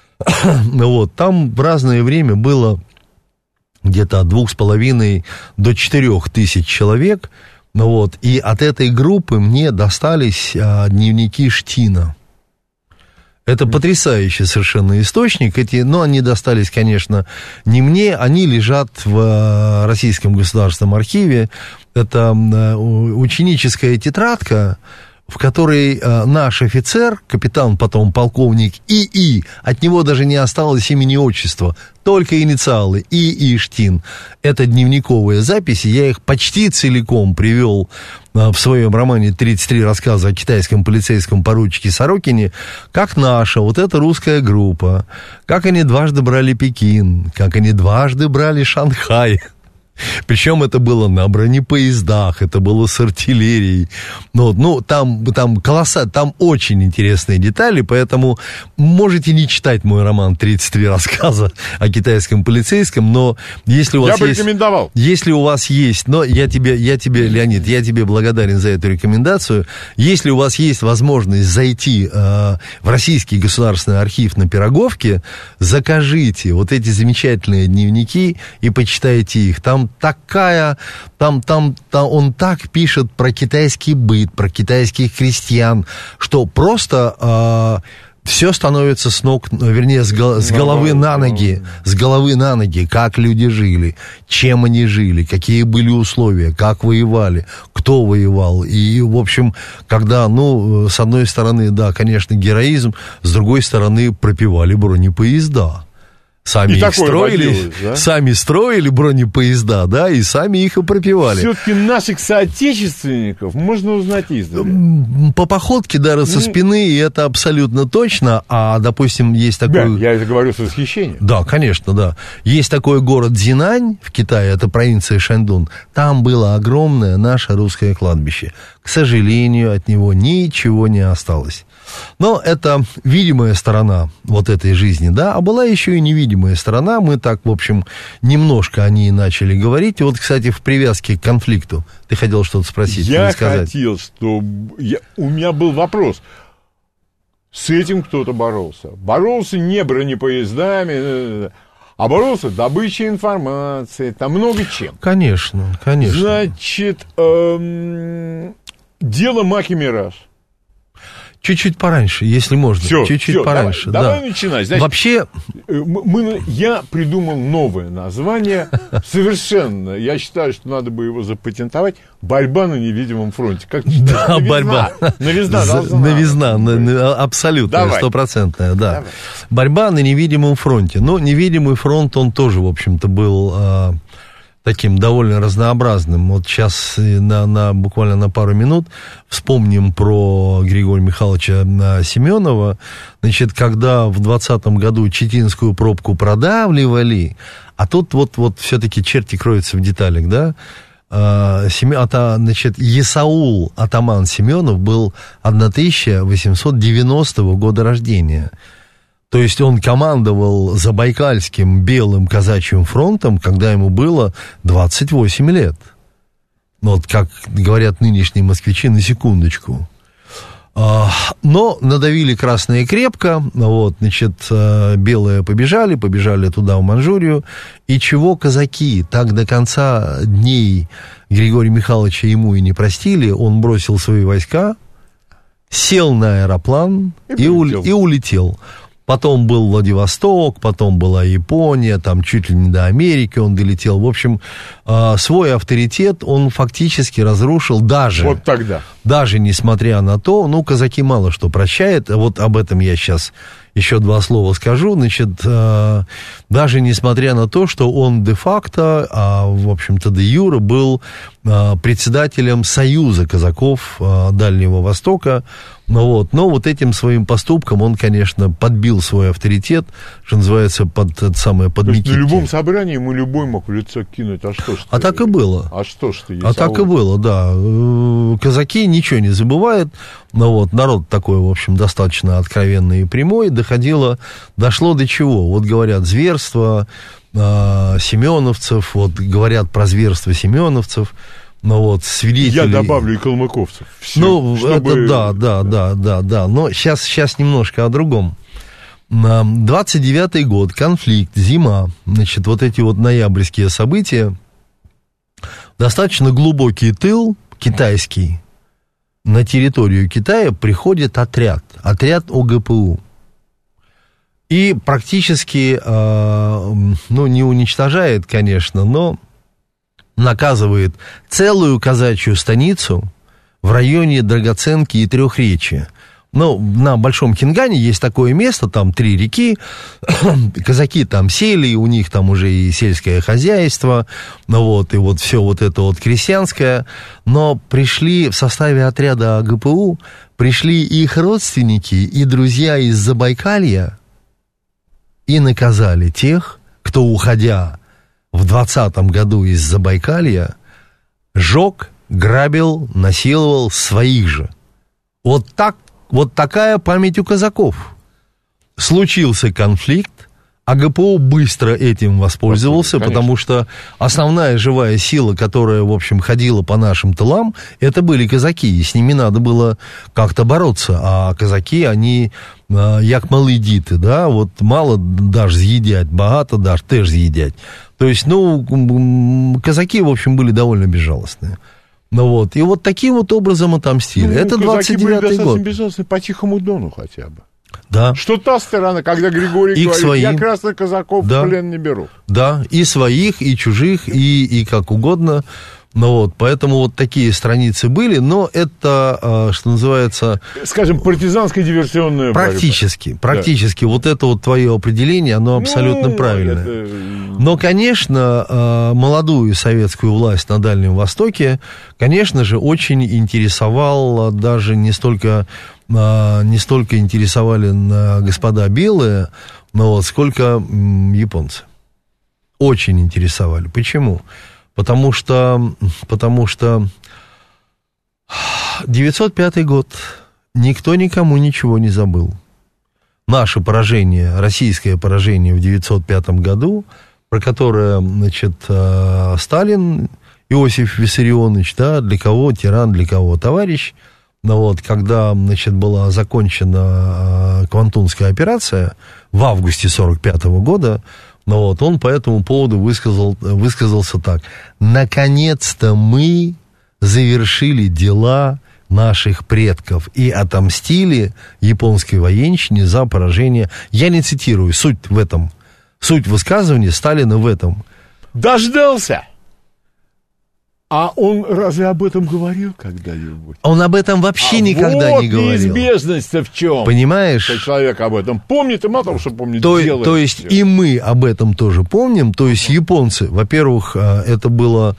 Ну вот, там в разное время было где-то от 2,5 до 4 тысяч человек, ну вот, и от этой группы мне достались дневники Штина. Это потрясающий совершенно источник, но они достались, конечно, не мне, они лежат в Российском государственном архиве, это ученическая тетрадка, в которой наш офицер, капитан, потом полковник ИИ, от него даже не осталось имени и отчества, только инициалы ИИ Штин. Это дневниковые записи, я их почти целиком привел в своем романе «33 рассказа о китайском полицейском поручике Сорокине», как наша, вот эта русская группа, как они дважды брали Пекин, как они дважды брали Шанхай. Причем это было на бронепоездах, это было с артиллерией. Ну, там колоссально, там очень интересные детали, поэтому можете не читать мой роман «33 рассказа о китайском полицейском», но если у вас я бы рекомендовал. Если у вас есть, но я тебе, Леонид, я тебе благодарен за эту рекомендацию. Если у вас есть возможность зайти в Российский государственный архив на Пироговке, закажите вот эти замечательные дневники и почитайте их. Там он так пишет про китайский быт, про китайских крестьян, что просто все становится с ног, вернее, с головы на ноги, как люди жили, чем они жили, какие были условия, как воевали, кто воевал. И, в общем, когда, с одной стороны, да, конечно, героизм, с другой стороны, пропивали бронепоезда. Сами строили бронепоезда, да, и сами их и пропивали. Все-таки наших соотечественников можно узнать издали. По походке, даже со спины, и это абсолютно точно. А, допустим, есть такой... Да, я это говорю с восхищением. Да, конечно, да. Есть такой город Зинань в Китае, это провинция Шаньдун. Там было огромное наше русское кладбище. К сожалению, от него ничего не осталось. Но это видимая сторона вот этой жизни, да, а была еще и невидимая сторона. Мы так, в общем, немножко о ней начали говорить. И вот, кстати, в привязке к конфликту. Ты хотел что-то спросить или сказать? Я хотел, у меня был вопрос. С этим кто-то боролся. Боролся не бронепоездами, а боролся добычей информации, там много чем. Конечно, конечно. Значит, дело Маки-Мираж. Чуть-чуть пораньше, если можно. Чуть-чуть пораньше. Давай начинать. Значит, вообще... я придумал новое название. Совершенно. Я считаю, что надо бы его запатентовать. «Борьба на невидимом фронте». Как да, борьба. Новизна должна. Новизна, абсолютно, стопроцентная, да. Давай. Борьба на невидимом фронте. Но невидимый фронт, он тоже, в общем-то, был... таким довольно разнообразным. Вот сейчас буквально на пару минут вспомним про Григория Михайловича Семенова. Значит, когда в 20-м году Читинскую пробку продавливали, а тут вот все-таки черти кроются в деталях, да? Значит, Есаул атаман Семенов был 1890 года рождения. То есть он командовал Забайкальским белым казачьим фронтом, когда ему было 28 лет. Вот как говорят нынешние москвичи, на секундочку. Но надавили красные крепко, вот, значит, белые побежали туда, в Манчжурию. И чего казаки так до конца дней Григория Михайловича ему и не простили, он бросил свои войска, сел на аэроплан и улетел. Потом был Владивосток, потом была Япония, там чуть ли не до Америки он долетел. В общем, свой авторитет он фактически разрушил даже... Вот тогда. Даже несмотря на то, казаки мало что прощают. Вот об этом я сейчас еще два слова скажу. Значит, даже несмотря на то, что он де-факто, в общем-то де-юре был председателем Союза казаков Дальнего Востока. Но вот этим своим поступком он, конечно, подбил свой авторитет, что называется, под Микитки. На любом собрании ему любой мог в лицо кинуть. А что ж ты? А так и было. А что ж ты? Так и было, да. Казаки ничего не забывают. Народ такой, в общем, достаточно откровенный и прямой. Дошло до чего? Вот говорят, зверство семеновцев, говорят про зверство семеновцев. Свидетели... Я добавлю и калмыковцев. Это да. Но сейчас немножко о другом. 29-й год, конфликт, зима. Значит, вот эти ноябрьские события. Достаточно глубокий тыл китайский. На территорию Китая приходит отряд ОГПУ. И практически, не уничтожает, конечно, но наказывает целую казачью станицу в районе Драгоценки и Трехречья. На Большом Кингане есть такое место, там 3 реки, казаки там сели, у них там уже и сельское хозяйство, и все это крестьянское, но пришли в составе отряда АГПУ, пришли их родственники и друзья из Забайкалья и наказали тех, кто, уходя в 20-м году из Забайкалья, жег, грабил, насиловал своих же. Вот такая память у казаков. Случился конфликт, АГПУ быстро этим воспользовался, потому что основная живая сила, которая, в общем, ходила по нашим тылам, это были казаки, и с ними надо было как-то бороться. А казаки, они як мали діти, да, мало дашь з'їдять, багато дашь теж з'їдять. То есть, казаки, в общем, были довольно безжалостные. И таким образом отомстили. Это 29-й год. Безжалостны по Тихому Дону хотя бы. Да. Что та сторона, когда Григорий говорит, своим. Я красных казаков в плен не беру. Да, и своих, и чужих, и как угодно. Ну вот, поэтому вот такие страницы были, но это, что называется... Скажем, партизанская диверсионная практически, да. Вот это вот твое определение, оно абсолютно правильное. Но, конечно, молодую советскую власть на Дальнем Востоке, конечно же, очень интересовал даже не столько интересовали господа белые, но вот сколько японцы. Очень интересовали. Почему? Потому что 905 год, никто никому ничего не забыл. Наше поражение, российское поражение в 905 году, про которое, значит, Сталин, Иосиф Виссарионович, да, для кого тиран, для кого товарищ, но вот, когда, значит, была закончена Квантунская операция в августе 1945 года, но вот он по этому поводу высказался так. Наконец-то мы завершили дела наших предков и отомстили японской военщине за поражение. Я не цитирую, суть в этом. Суть высказывания Сталина в этом. Дождался! А он разве об этом говорил когда-нибудь? Он об этом вообще никогда не говорил. Вот неизбежность-то в чем? Понимаешь? Что человек об этом помнит, и мало того, что помнит, делает. То есть и мы об этом тоже помним. То есть японцы, во-первых, это было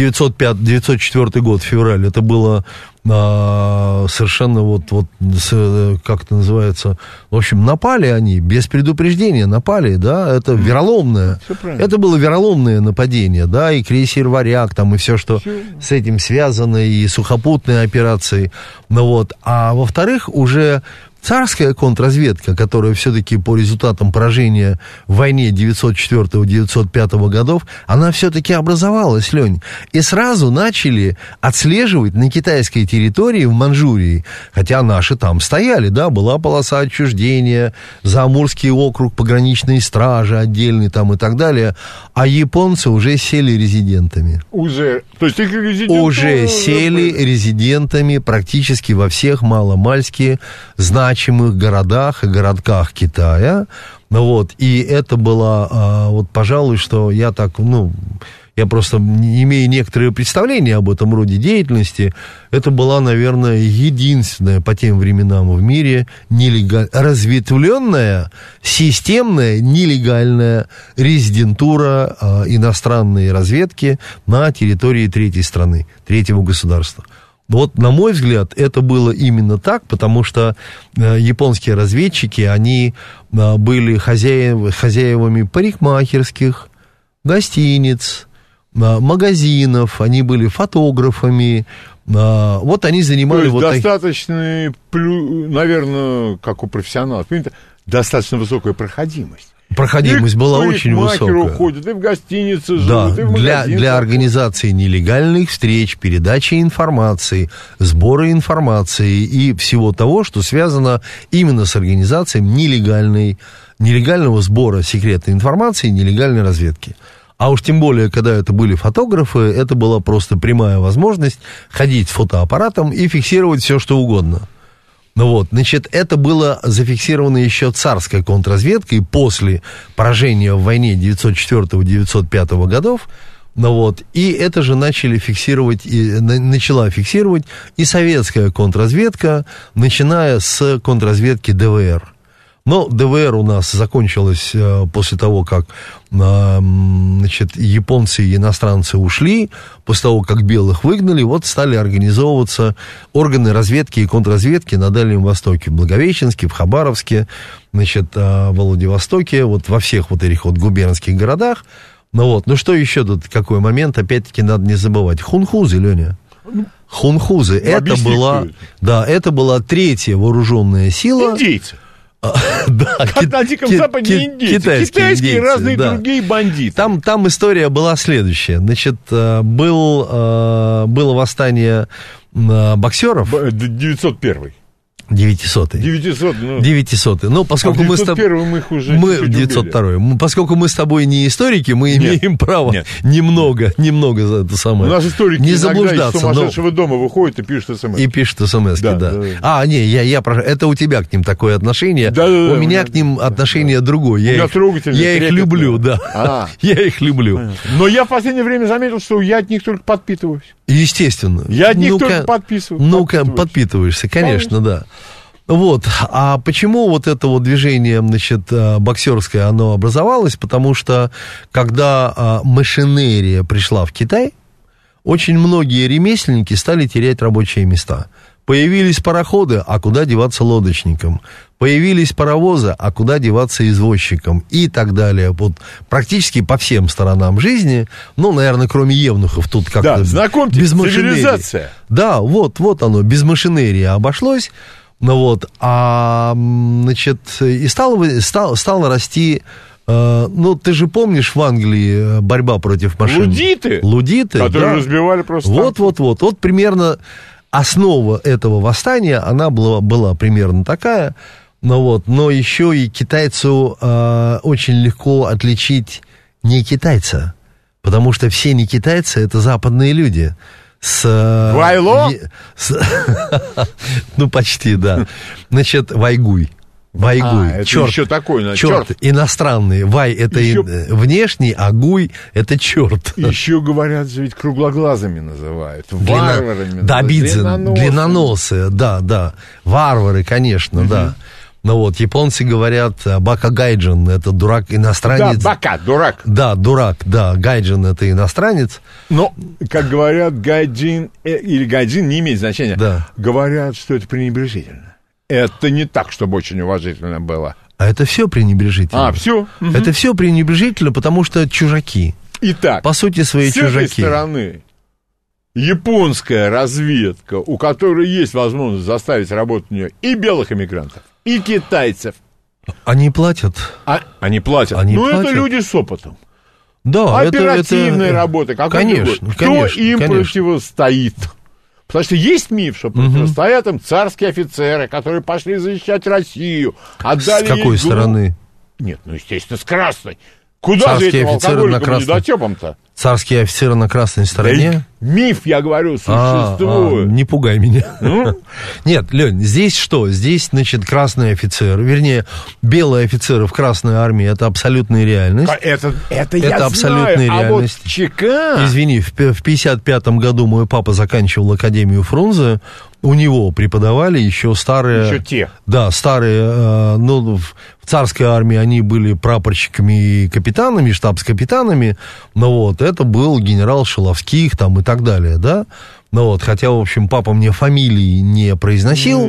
904 год, февраль, это было совершенно как это называется, в общем, напали они, без предупреждения напали, да, это вероломное, это было вероломное нападение, да, и крейсер «Варяг», там, и все, что с этим связано, и сухопутные операции, ну вот, а во-вторых, уже царская контрразведка, которая все-таки по результатам поражения в войне 904-905 годов, она все-таки образовалась, Лень. И сразу начали отслеживать на китайской территории в Манчжурии, хотя наши там стояли, да, была полоса отчуждения, Заамурский округ, пограничные стражи отдельные там и так далее, а японцы уже сели резидентами. То есть их резиденты... Уже сели резидентами практически во всех маломальски значимых городах и городках Китая, вот, и это было, вот, пожалуй, что я так, я просто имею некоторые представления об этом роде деятельности, это была, наверное, единственная по тем временам в мире разветвленная, системная, нелегальная резидентура иностранной разведки на территории третьей страны, третьего государства. Вот, на мой взгляд, это было именно так, потому что японские разведчики, они были хозяевами парикмахерских, гостиниц, магазинов, они были фотографами, вот они занимали... То есть достаточно, наверное, как у профессионалов, достаточно высокая проходимость. Проходимость была очень высокая. Уходят, и в гостинице живут, да, и в магазин. Для организации нелегальных встреч, передачи информации, сбора информации и всего того, что связано именно с организацией нелегального сбора секретной информации и нелегальной разведки. А уж тем более, когда это были фотографы, это была просто прямая возможность ходить с фотоаппаратом и фиксировать все, что угодно. Ну вот, значит, это было зафиксировано еще царской контрразведкой после поражения в войне 904-905 годов, ну вот, и это же начала фиксировать и советская контрразведка, начиная с контрразведки ДВР. Но ДВР у нас закончилась после того, как, значит, японцы и иностранцы ушли, после того, как белых выгнали, вот стали организовываться органы разведки и контрразведки на Дальнем Востоке, в Благовещенске, в Хабаровске, значит, в Владивостоке, вот во всех вот этих вот губернских городах. Ну что еще тут, какой момент, опять-таки, надо не забывать. Хунхузы, Леня. Хунхузы, это была третья вооруженная сила. Индейцы. Да, как на Диком Западе индейцы. Китайские разные другие бандиты. Там история была следующая. Значит, было восстание боксеров. 901. 900-й. 900-й. Ну, поскольку мы с тобой... мы их уже мы 902-й. Поскольку мы с тобой не историки, мы имеем право немного за это самое. У нас историки не заблуждаться. Из сумасшедшего дома выходят и пишут смс. И пишут смс, да. Это у тебя к ним такое отношение. У меня к ним отношение другое. Я их люблю, да. Я их люблю. Но я в последнее время заметил, что я от них только подпитываюсь. Естественно. Я от них только подписываюсь. Ну-ка, подпитываешься, конечно, да. Вот, а почему вот это вот движение, значит, боксерское, оно образовалось? Потому что, когда машинерия пришла в Китай, очень многие ремесленники стали терять рабочие места. Появились пароходы, а куда деваться лодочникам? Появились паровозы, а куда деваться извозчикам? И так далее. Вот практически по всем сторонам жизни, ну, наверное, кроме евнухов, тут как-то... Да, знакомьтесь, без машинерии. Цивилизация. Да, вот оно, без машинерии обошлось. Ну вот, значит, и стало расти... Ну, ты же помнишь в Англии борьба против машин? Лудиты, которые разбивали просто... Вот примерно... Основа этого восстания, она была примерно такая, но еще и китайцу очень легко отличить не китайца, потому что все не китайцы, это западные люди. Вайло? Ну, почти, да. Значит, вайгуй. Это черт, еще такой, черт иностранный. Вай это еще... внешний, а гуй это черт. Еще говорят, ведь круглоглазыми называют. Варварами. Да, длинноносые, да. Варвары, конечно, да. Но вот японцы говорят, бака гайджин это дурак иностранец. Да, бака, дурак. Да, дурак, да, гайджин это иностранец. Но, как говорят, гайджин или гайджин не имеет значения. Да. Говорят, что это пренебрежительно. Это не так, чтобы очень уважительно было. А это все пренебрежительно. Все? Это все пренебрежительно, потому что чужаки. Итак, по сути своей чужаки. С этой стороны японская разведка, у которой есть возможность заставить работать у нее и белых эмигрантов, и китайцев. Они платят. Они платят. Это люди с опытом. Да, оперативная работа. Конечно. Кто им противостоит? Потому что есть миф, что противостоят им царские офицеры, которые пошли защищать Россию. Отдали с какой стороны? Нет, естественно, с красной. Куда же этим алкоголикам недотепам-то? Царские офицеры на красной стороне? Миф, я говорю, существует. Не пугай меня. Нет, Лень, здесь что? Здесь, значит, красные офицеры, вернее, белые офицеры в Красной армии, это абсолютная реальность. Это я абсолютная знаю. реальность. А вот ЧК... Извини, в 55-м году мой папа заканчивал Академию Фрунзе, у него преподавали еще старые... Еще те. Да, старые, в царской армии они были прапорщиками и капитанами, штабс-капитанами, это был генерал Шиловских там и так далее, да? Хотя, в общем, папа мне фамилии не произносил,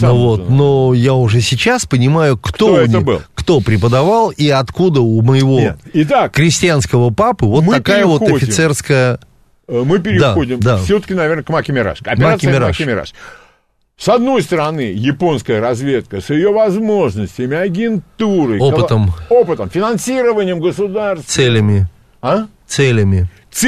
но я уже сейчас понимаю, кто преподавал и откуда у моего крестьянского папы такая вот офицерская... Мы переходим все-таки, наверное, к Маки-Мираж. Операция Маки-Мираж. С одной стороны, японская разведка с ее возможностями, агентурой, опытом, финансированием государства. Целями. Целями.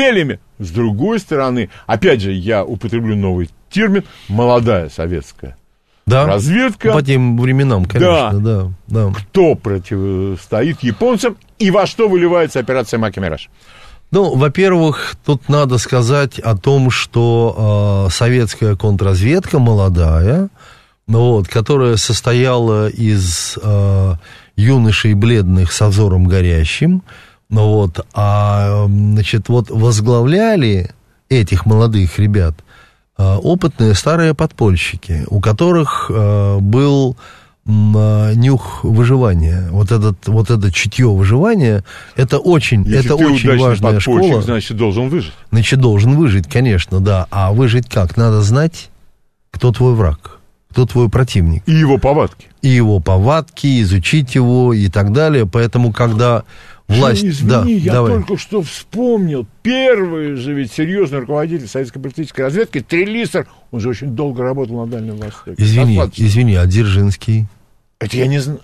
С другой стороны, опять же, я употреблю новый термин, молодая советская разведка. По тем временам, конечно, да. Кто противостоит японцам и во что выливается операция Маки-Мираж? Во-первых, тут надо сказать о том, что советская контрразведка молодая, которая состояла из юношей бледных со взором горящим, возглавляли этих молодых ребят опытные старые подпольщики, у которых был нюх выживания. Вот это чутье выживания, это очень важная школа. Значит, должен выжить. Значит, должен выжить, конечно, да. А выжить как? Надо знать, кто твой враг, кто твой противник. И его повадки. Изучить его и так далее. Поэтому, когда власть... Извини, я только что вспомнил. Первый же ведь серьезный руководитель советской политической разведки, Трелиссер, он же очень долго работал на Дальнем Востоке. Извини, а Дзержинский? Это я не знаю.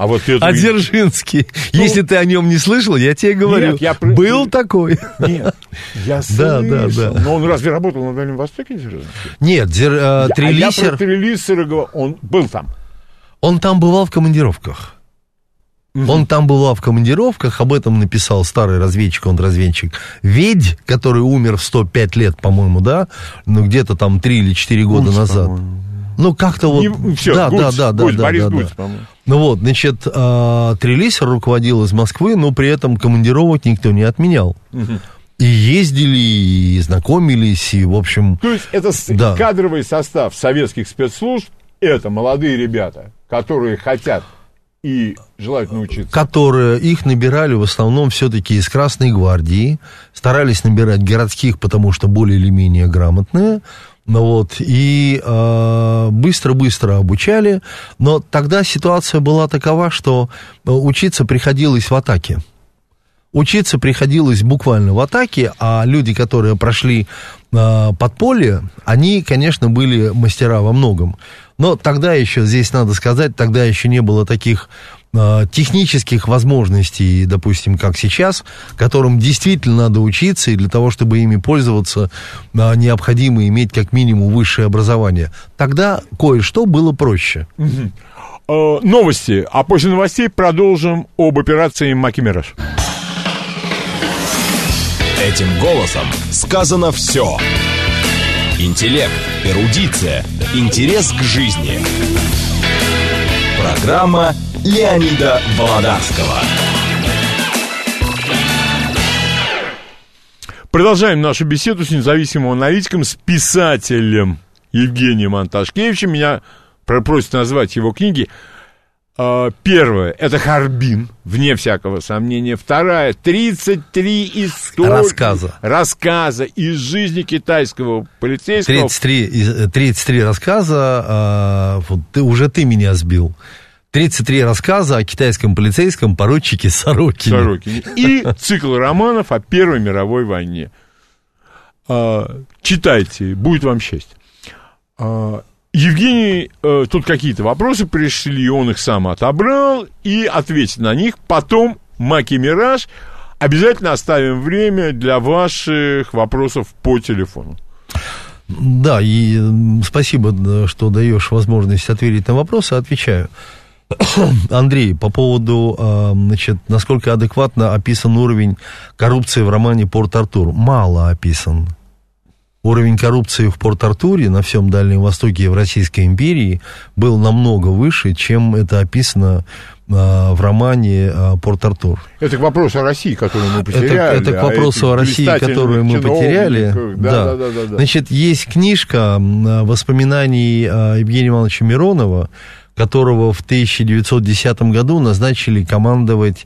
Дзержинский, если ты о нем не слышал, я тебе говорю, был такой. Нет, Я слышал. Да. Но он разве работал на Дальнем Востоке? Нет, Трелиссер... Я про Трелиссера говорю, он был там. Он там бывал в командировках. Он там бывал в командировках, об этом написал старый разведчик, контрразведчик Ведь, который умер в 105 лет, по-моему, да? Ну, где-то там 3 или 4 года назад. По-моему. Ну, как-то вот... Борис Гульц, по-моему. Ну вот, значит, Трелиссер руководил из Москвы, но при этом командировок никто не отменял. И ездили, и знакомились, и, в общем... То есть это кадровый состав советских спецслужб, это молодые ребята, которые хотят и желают научиться. Которые их набирали в основном все-таки из Красной гвардии, старались набирать городских, потому что более или менее грамотные, вот, и быстро-быстро обучали, но тогда ситуация была такова, что учиться приходилось в атаке. Учиться приходилось буквально в атаке, а люди, которые прошли подполье, они, конечно, были мастера во многом. Но тогда еще, здесь надо сказать, тогда еще не было таких технических возможностей, допустим, как сейчас, которым действительно надо учиться, и для того, чтобы ими пользоваться, необходимо иметь как минимум высшее образование. Тогда кое-что было проще. Новости. А после новостей продолжим об операции «Маки Мираж». Этим голосом сказано все. Интеллект, эрудиция, интерес к жизни. Программа Леонида Володарского. Продолжаем нашу беседу с независимым аналитиком, с писателем Евгением Анташкевичем. Меня просят назвать его книги. Первая — это «Харбин», вне всякого сомнения. Вторая — 33 рассказа из жизни китайского полицейского. 33 рассказа, ты меня сбил. 33 рассказа о китайском полицейском поручике Сорокине. И цикл романов о Первой мировой войне. Читайте, будет вам счастье. Евгений, тут какие-то вопросы пришли, он их сам отобрал и ответит на них. Потом «Маки Мираж». Обязательно оставим время для ваших вопросов по телефону. Да, и спасибо, что даешь возможность ответить на вопросы, отвечаю. Андрей, по поводу, насколько адекватно описан уровень коррупции в романе «Порт-Артур». Мало описан. Уровень коррупции в Порт-Артуре, на всем Дальнем Востоке и в Российской империи был намного выше, чем это описано в романе «Порт-Артур». Это к вопросу о России, которую мы потеряли. Это к вопросу о России, которую мы потеряли. Да. Значит, есть книжка воспоминаний Евгения Ивановича Миронова, которого в 1910 году назначили командовать,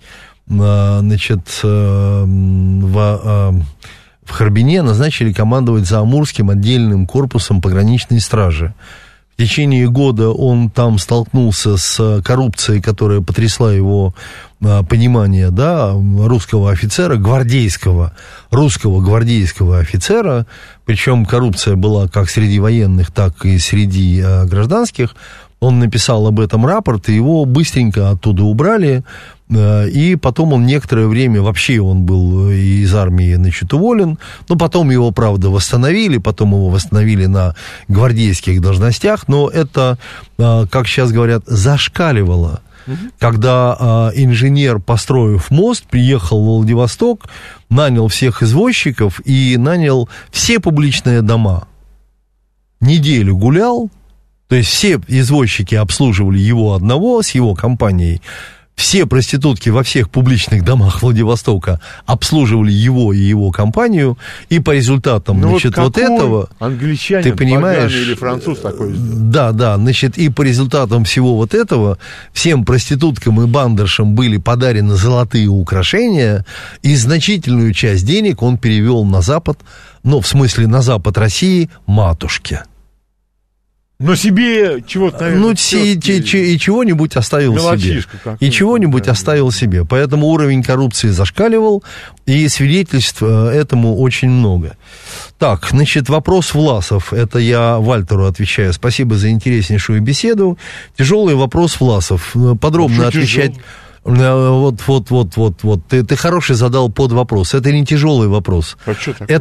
в Харбине назначили командовать Заамурским отдельным корпусом пограничной стражи. В течение года он там столкнулся с коррупцией, которая потрясла его понимание, да, русского офицера, русского гвардейского офицера, причем коррупция была как среди военных, так и среди гражданских. Он написал об этом рапорт, и его быстренько оттуда убрали, и потом он некоторое время, вообще он был из армии, уволен, но потом его, правда, восстановили на гвардейских должностях, но это, как сейчас говорят, зашкаливало. Когда инженер, построив мост, приехал в Владивосток, нанял всех извозчиков и нанял все публичные дома. Неделю гулял, то есть все извозчики обслуживали его одного с его компанией. Все проститутки во всех публичных домах Владивостока обслуживали его и его компанию, и по результатам, вот этого... Англичанин, ты понимаешь, или француз такой. Да, значит, и по результатам всего вот этого всем проституткам и бандершам были подарены золотые украшения, и значительную часть денег он перевел на Запад, в смысле на Запад России, матушке. Но себе чего-то, наверное... и чего-нибудь оставил себе. И чего-нибудь оставил себе. Поэтому уровень коррупции зашкаливал, и свидетельств этому очень много. Так, значит, вопрос Власов. Это я Вальтеру отвечаю. Спасибо за интереснейшую беседу. Тяжелый вопрос Власов. Подробно отвечать... Вот. Ты хороший задал подвопрос. Это не тяжелый вопрос. А что такое?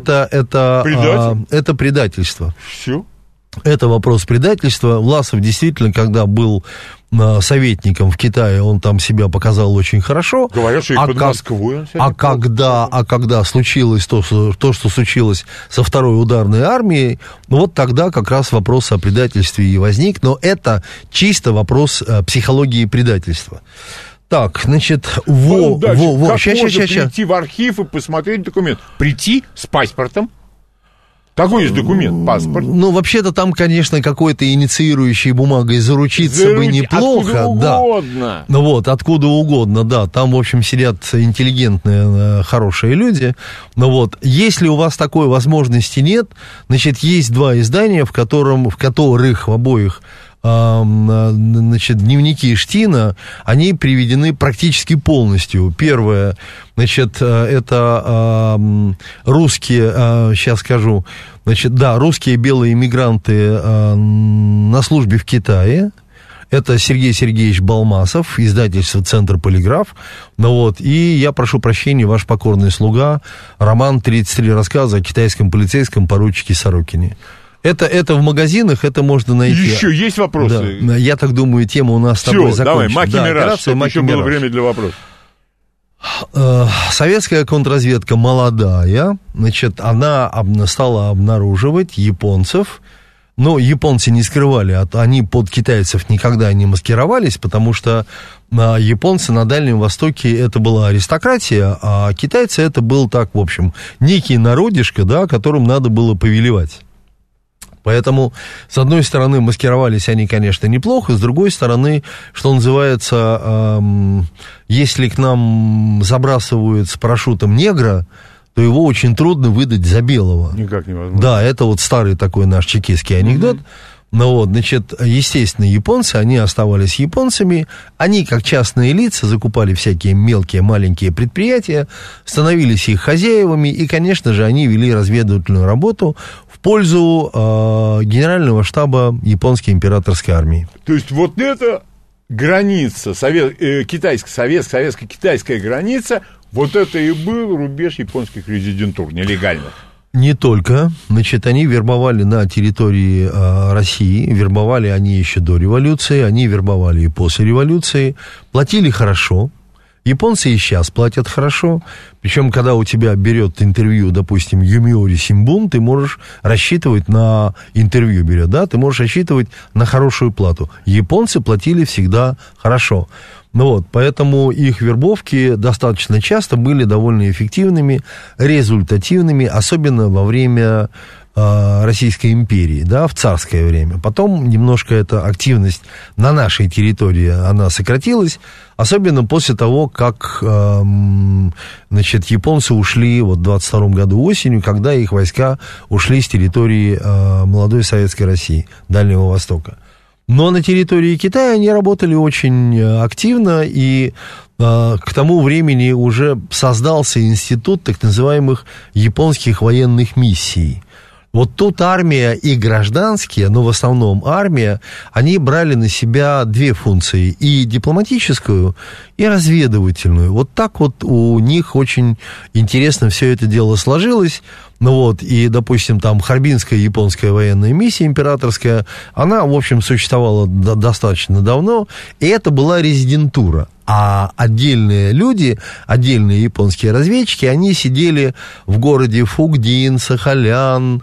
Это предательство. Все? Это вопрос предательства. Власов действительно, когда был советником в Китае, он там себя показал очень хорошо. Говорят, что и под Москвой он себя когда случилось то, что случилось со второй ударной армией, вот тогда как раз вопрос о предательстве и возник. Но это чисто вопрос психологии предательства. Так, значит, как можно прийти в архив и посмотреть документ? Прийти с паспортом? Какой есть документ, паспорт? Ну, вообще-то там, конечно, какой-то инициирующей бумагой заручиться бы неплохо. Откуда угодно. Ну вот, откуда угодно, да. Там, в общем, сидят интеллигентные, хорошие люди. Но вот, если у вас такой возможности нет, значит, есть два издания, в которых в обоих значит, дневники Штина, они приведены практически полностью. Первое, значит, это русские, сейчас скажу, значит, да, русские белые иммигранты на службе в Китае. Это Сергей Сергеевич Балмасов, издательство «Центр Полиграф». Ну вот, и я прошу прощения, ваш покорный слуга, роман «33 рассказа о китайском полицейском поручике Сорокине». Это в магазинах, это можно найти. Еще есть вопросы? Да, я так думаю, тема у нас с тобой закончена. Давай, Маки-Мираж, чтобы еще было время для вопросов. Советская контрразведка молодая, значит, она стала обнаруживать японцев. Но японцы не скрывали, они под китайцев никогда не маскировались, потому что японцы на Дальнем Востоке это была аристократия, а китайцы это был так, в общем, некий народишко, да, которым надо было повелевать. Поэтому, с одной стороны, маскировались они, конечно, неплохо, с другой стороны, что называется, если к нам забрасывают с парашютом негра, то его очень трудно выдать за белого. Никак невозможно. Да, это вот старый такой наш чекистский анекдот. Ну вот, значит, естественно, японцы, они оставались японцами, они, как частные лица, закупали всякие мелкие, маленькие предприятия, становились их хозяевами, и, конечно же, они вели разведывательную работу в пользу генерального штаба японской императорской армии. То есть вот это граница, советско-китайская граница, вот это и был рубеж японских резидентур, нелегальных. Не только. Значит, они вербовали на территории России, вербовали они еще до революции, они вербовали и после революции, платили хорошо. Японцы и сейчас платят хорошо. Причем, когда у тебя берет интервью, допустим, Юмиори Симбун, ты можешь рассчитывать на интервью берет, да, ты можешь рассчитывать на хорошую плату. Японцы платили всегда хорошо. Ну вот, поэтому их вербовки достаточно часто были довольно эффективными, результативными, особенно во время Российской империи, да, в царское время. Потом немножко эта активность на нашей территории, она сократилась, особенно после того, как, значит, японцы ушли вот в 22 году осенью, когда их войска ушли с территории молодой Советской России, Дальнего Востока. Но на территории Китая они работали очень активно, и к тому времени уже создался институт так называемых японских военных миссий. Вот тут армия и гражданские, но в основном армия, они брали на себя две функции, и дипломатическую, и разведывательную. Вот так вот у них очень интересно все это дело сложилось. Ну вот, и, допустим, там Харбинская японская военная миссия императорская, она, в общем, существовала достаточно давно, и это была резидентура. А отдельные люди, отдельные японские разведчики, они сидели в городе Фугдин, Сахалян,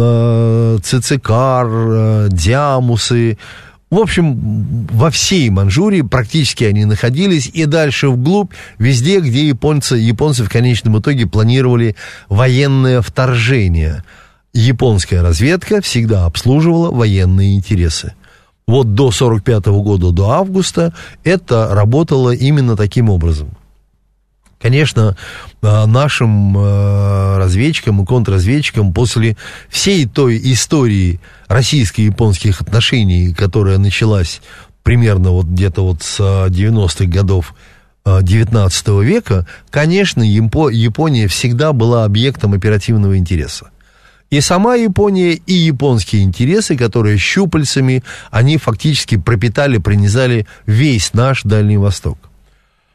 Цицикар, Дямусы. В общем, во всей Манчжурии практически они находились, и дальше вглубь, везде, где японцы в конечном итоге планировали военное вторжение. Японская разведка всегда обслуживала военные интересы. Вот до 1945 года, до августа, это работало именно таким образом. Конечно, нашим разведчикам и контрразведчикам после всей той истории российско-японских отношений, которая началась примерно вот где-то вот с 90-х годов XIX века, конечно, Япония всегда была объектом оперативного интереса. И сама Япония, и японские интересы, которые щупальцами, они фактически пропитали, пронизали весь наш Дальний Восток.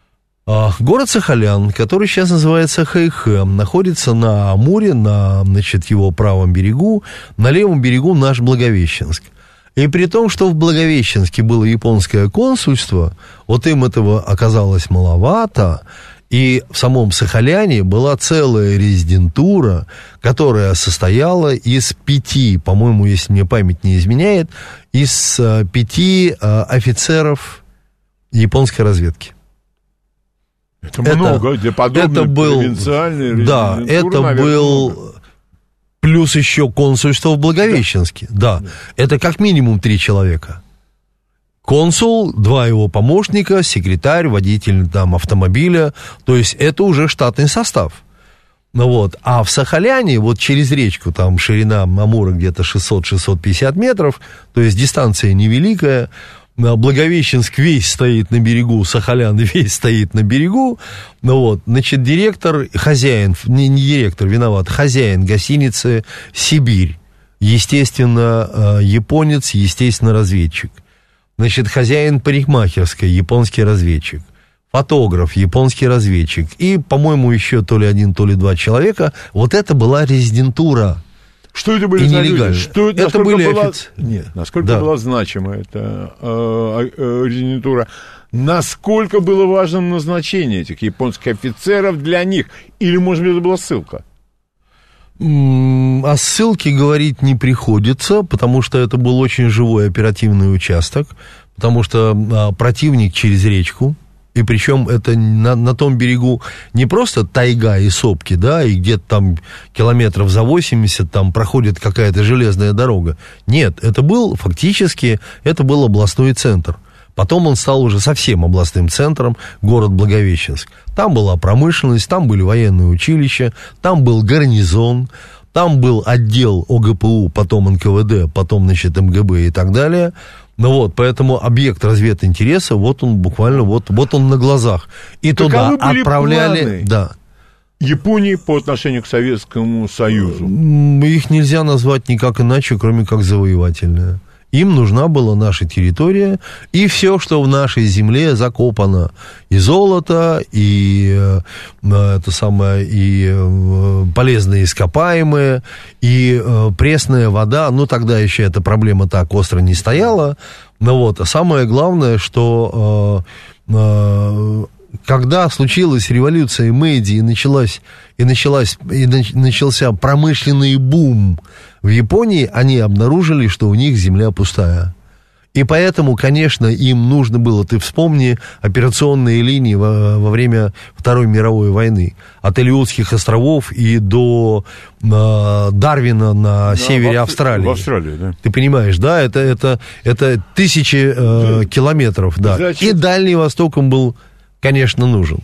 Город Сахалин, который сейчас называется Хэйхэ, находится на Амуре, на, значит, его правом берегу, на левом берегу наш Благовещенск. И при том, что в Благовещенске было японское консульство, вот им этого оказалось маловато, и в самом Сахалине была целая резидентура, которая состояла из 5, по-моему, если мне память не изменяет, из 5 офицеров японской разведки. Это много, где подобные провинциальные резидентуры, да, это был много. Плюс еще консульство в Благовещенске. Да, это как минимум 3 человека. Консул, 2 его помощника, секретарь, водитель там автомобиля. То есть это уже штатный состав. Ну вот. А в Сахалине, вот через речку, там ширина Амура где-то 600-650 метров, то есть дистанция невеликая. Благовещенск весь стоит на берегу, Сахалин весь стоит на берегу. Ну вот, значит, директор, хозяин, не директор, виноват, хозяин гостиницы «Сибирь». Естественно, японец, естественно, разведчик. Значит, хозяин парикмахерской, японский разведчик. Фотограф, японский разведчик. И, по-моему, еще то ли 1, то ли 2 человека. Вот это была резидентура. Что это были за люди? Что это были офицеры? Нет, насколько была значима эта резидентура? Насколько было важным назначение этих японских офицеров для них? Или, может быть, это была ссылка? О ссылке говорить не приходится, потому что это был очень живой оперативный участок, потому что противник через речку. И причем это на том берегу не просто тайга и сопки, да, и где-то там километров за 80 там проходит какая-то железная дорога. Нет, это был фактически, это был областной центр. Потом он стал уже совсем областным центром, город Благовещенск. Там была промышленность, там были военные училища, там был гарнизон, там был отдел ОГПУ, потом НКВД, потом, значит, МГБ и так далее. Ну вот, поэтому объект развединтереса, вот он буквально, вот он на глазах. И туда отправляли... Планы? Да. Японии по отношению к Советскому Союзу? Их нельзя назвать никак иначе, кроме как завоевательная. Им нужна была наша территория, и все, что в нашей земле закопано. И золото, и это самое, и полезные ископаемые, и пресная вода. Ну, тогда еще эта проблема так остро не стояла. Но вот, а самое главное, что когда случилась революция Мэйдзи и начался промышленный бум в Японии, они обнаружили, что у них земля пустая. И поэтому, конечно, им нужно было, ты вспомни, операционные линии во время Второй мировой войны. От Алиутских островов и до Дарвина на севере Австралии. В Австралии, да. Ты понимаешь, да, это тысячи километров, да. Значит... И Дальний Восток им был, конечно, нужен.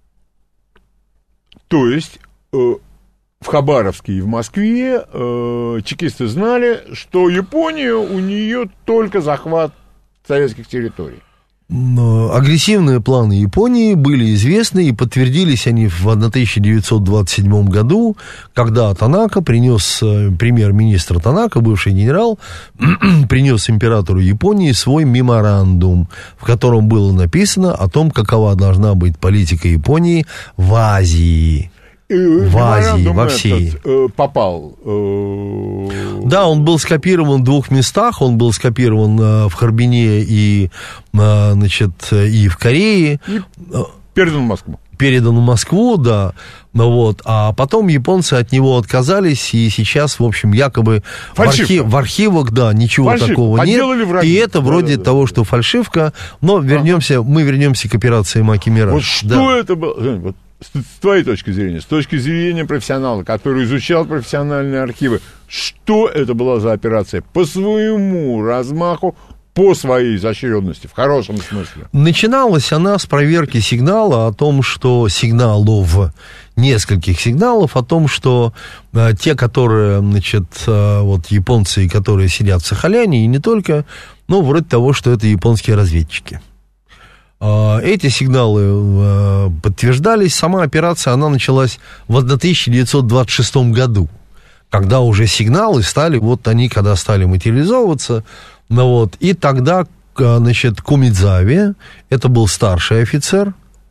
То есть... В Хабаровске и в Москве чекисты знали, что Япония, у нее только захват советских территорий. Агрессивные планы Японии были известны, и подтвердились они в 1927 году, когда Танака премьер-министр Танака, бывший генерал, принес императору Японии свой меморандум, в котором было написано о том, какова должна быть политика Японии в Азии. В Азии, во всей. Попал. Да, он был скопирован в 2 местах. Он был скопирован в Харбине и, значит, и в Корее. И передан в Москву. Передан в Москву, да. Ну вот. А потом японцы от него отказались, и сейчас, в общем, якобы в архивах, да, ничего такого нет. Враги. И это вроде того, что фальшивка. Но мы вернемся к операции Макимира. Вот что это было? С твоей точки зрения, с точки зрения профессионала, который изучал профессиональные архивы, что это была за операция по своему размаху, по своей изощренности, в хорошем смысле? Начиналась она с проверки сигнала о том, что нескольких сигналов, о том, что те, которые, значит, вот японцы, которые сидят в Сахалине, и не только, ну, вроде того, что это японские разведчики. Эти сигналы подтверждались. Сама операция, она началась в 1926 году, когда уже сигналы стали, вот они, когда стали материализовываться, ну вот, и тогда, значит, Кумидзаве, это был старший офицер,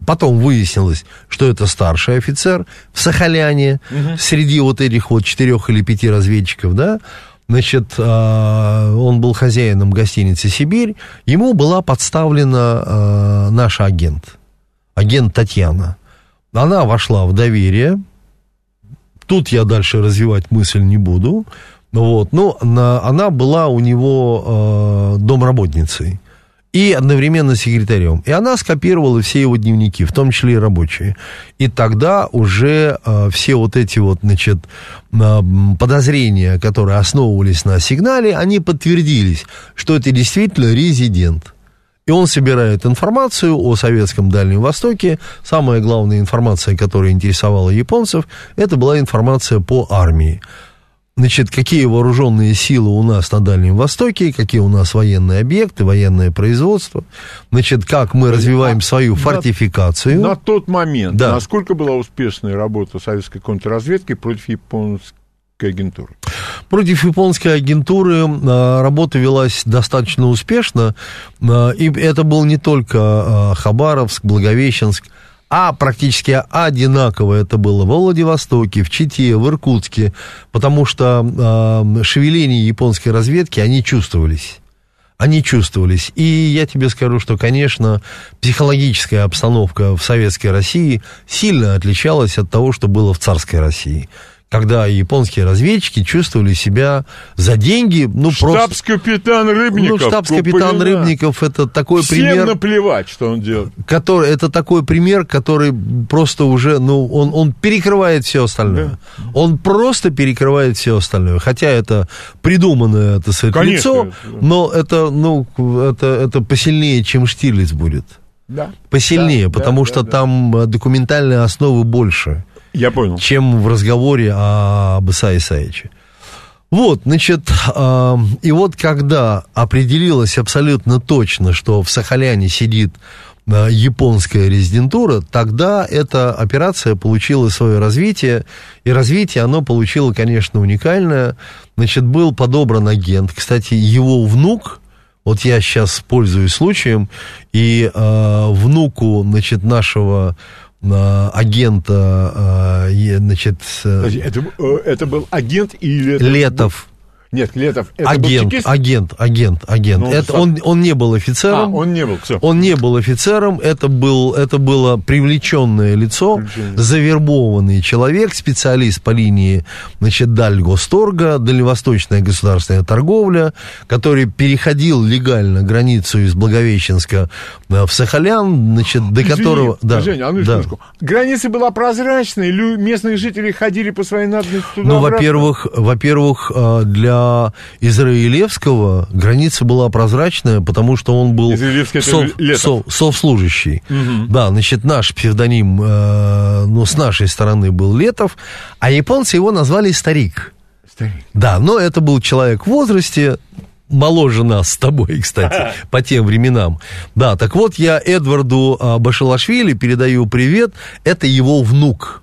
Потом выяснилось, что это старший офицер в Сахаляне, среди вот этих вот 4 или 5 разведчиков, да, значит, он был хозяином гостиницы «Сибирь», ему была подставлена наша агент Татьяна. Она вошла в доверие, тут я дальше развивать мысль не буду, вот, но она была у него домработницей и одновременно секретарем. И она скопировала все его дневники, в том числе и рабочие. И тогда уже все вот эти вот, значит, подозрения, которые основывались на сигнале, они подтвердились, что это действительно резидент. И он собирает информацию о советском Дальнем Востоке. Самая главная информация, которая интересовала японцев, это была информация по армии. Значит, какие вооруженные силы у нас на Дальнем Востоке, какие у нас военные объекты, военное производство, значит, как мы развиваем свою фортификацию. На тот момент, да. Насколько была успешная работа советской контрразведки против японской агентуры? Против японской агентуры работа велась достаточно успешно, и это был не только Хабаровск, Благовещенск, а практически одинаково это было во Владивостоке, в Чите, в Иркутске, потому что шевеления японской разведки, они чувствовались. И я тебе скажу, что, конечно, психологическая обстановка в Советской России сильно отличалась от того, что было в царской России, когда японские разведчики чувствовали себя за деньги, штабс-капитан Рыбников. Штабс-капитан Рыбников — это такой пример. Всем наплевать, что он делает. Это такой пример, который просто уже, он перекрывает все остальное. Да. Он просто перекрывает все остальное. Хотя это придуманное, так сказать, лицо, но это посильнее, чем Штирлиц будет. Да. Посильнее, потому что там документальной основы больше. Я понял. Чем в разговоре об Исае Исаевиче. Вот, значит, и вот когда определилось абсолютно точно, что в Сахаляне сидит японская резидентура, тогда эта операция получила свое развитие, и развитие оно получило, конечно, уникальное. Значит, был подобран агент, кстати, его внук, вот я сейчас пользуюсь случаем, и внуку, значит, нашего агента, значит... Это был агент или... Летов. Нет, Летов. Агент. Это он не был офицером. Он не был, все. Он не был офицером, это было привлеченное лицо, завербованный человек, специалист по линии, значит, Дальгосторга, Дальневосточная государственная торговля, который переходил легально границу из Благовещенска в Сахалян, значит, до которого... Да, Женя, граница была прозрачной, местные жители ходили по своей надобности туда. Ну, во-первых, для Израилевского граница была прозрачная, потому что он был совслужащий. Угу. Да, значит, наш псевдоним, с нашей стороны был Летов, а японцы его назвали Старик. Да, но это был человек в возрасте, моложе нас с тобой, кстати, по тем временам. Да, так вот, я Эдварду Башилашвили передаю привет, это его внук.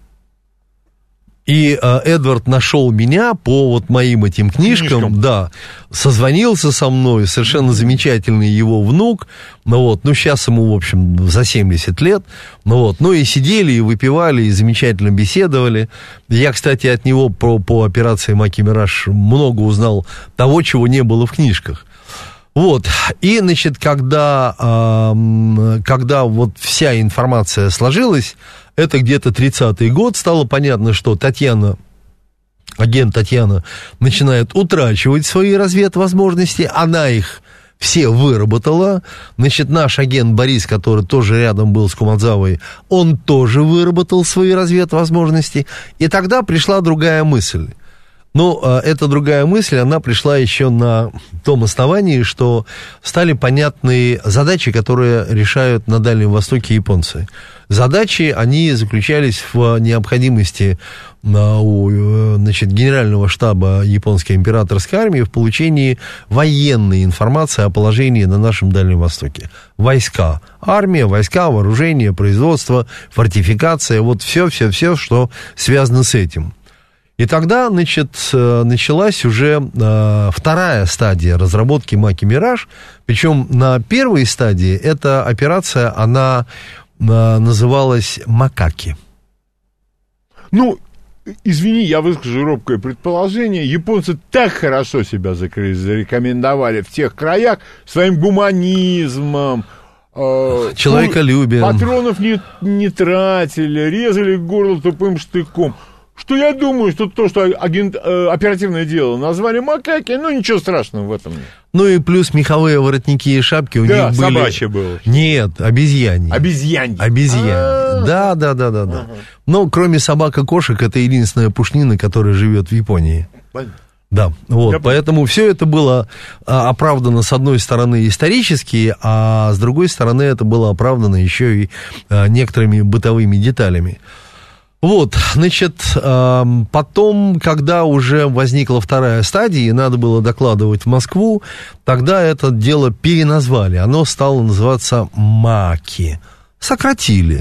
И Эдвард нашел меня по вот моим этим книжкам, да, созвонился со мной, совершенно замечательный его внук, сейчас ему, в общем, за 70 лет, и сидели, и выпивали, и замечательно беседовали. Я, кстати, от него по операции «Маки Мираж» много узнал того, чего не было в книжках. Вот, и, значит, когда вот вся информация сложилась, это где-то 30-й год, стало понятно, что агент Татьяна начинает утрачивать свои разведвозможности, она их все выработала, значит, наш агент Борис, который тоже рядом был с Кумадзавой, он тоже выработал свои разведвозможности, и тогда пришла другая мысль. Эта другая мысль, она пришла еще на том основании, что стали понятны задачи, которые решают на Дальнем Востоке японцы. Задачи, они заключались в необходимости у генерального штаба японской императорской армии в получении военной информации о положении на нашем Дальнем Востоке. Войска, армия, войска, вооружение, производство, фортификация, вот все, что связано с этим. И тогда, значит, началась уже вторая стадия разработки «Маки Мираж», причем на первой стадии эта операция, она называлась «Макаки». Ну, извини, я выскажу робкое предположение. Японцы так хорошо себя зарекомендовали в тех краях своим гуманизмом, человеколюбием. Патронов не тратили, резали горло тупым штыком. Что я думаю, что то, что оперативное дело назвали «Макаки», ну, ничего страшного в этом нет. Ну, и плюс меховые воротники и шапки у них были... Да, собачье было. Нет, обезьяньи. Обезьяньи. Да. Но кроме собак и кошек, это единственная пушнина, которая живет в Японии. Да, вот, поэтому все это было оправдано, с одной стороны, исторически, а с другой стороны, это было оправдано еще и некоторыми бытовыми деталями. Вот, значит, потом, когда уже возникла вторая стадия, и надо было докладывать в Москву, тогда это дело переназвали. Оно стало называться «Маки». Сократили.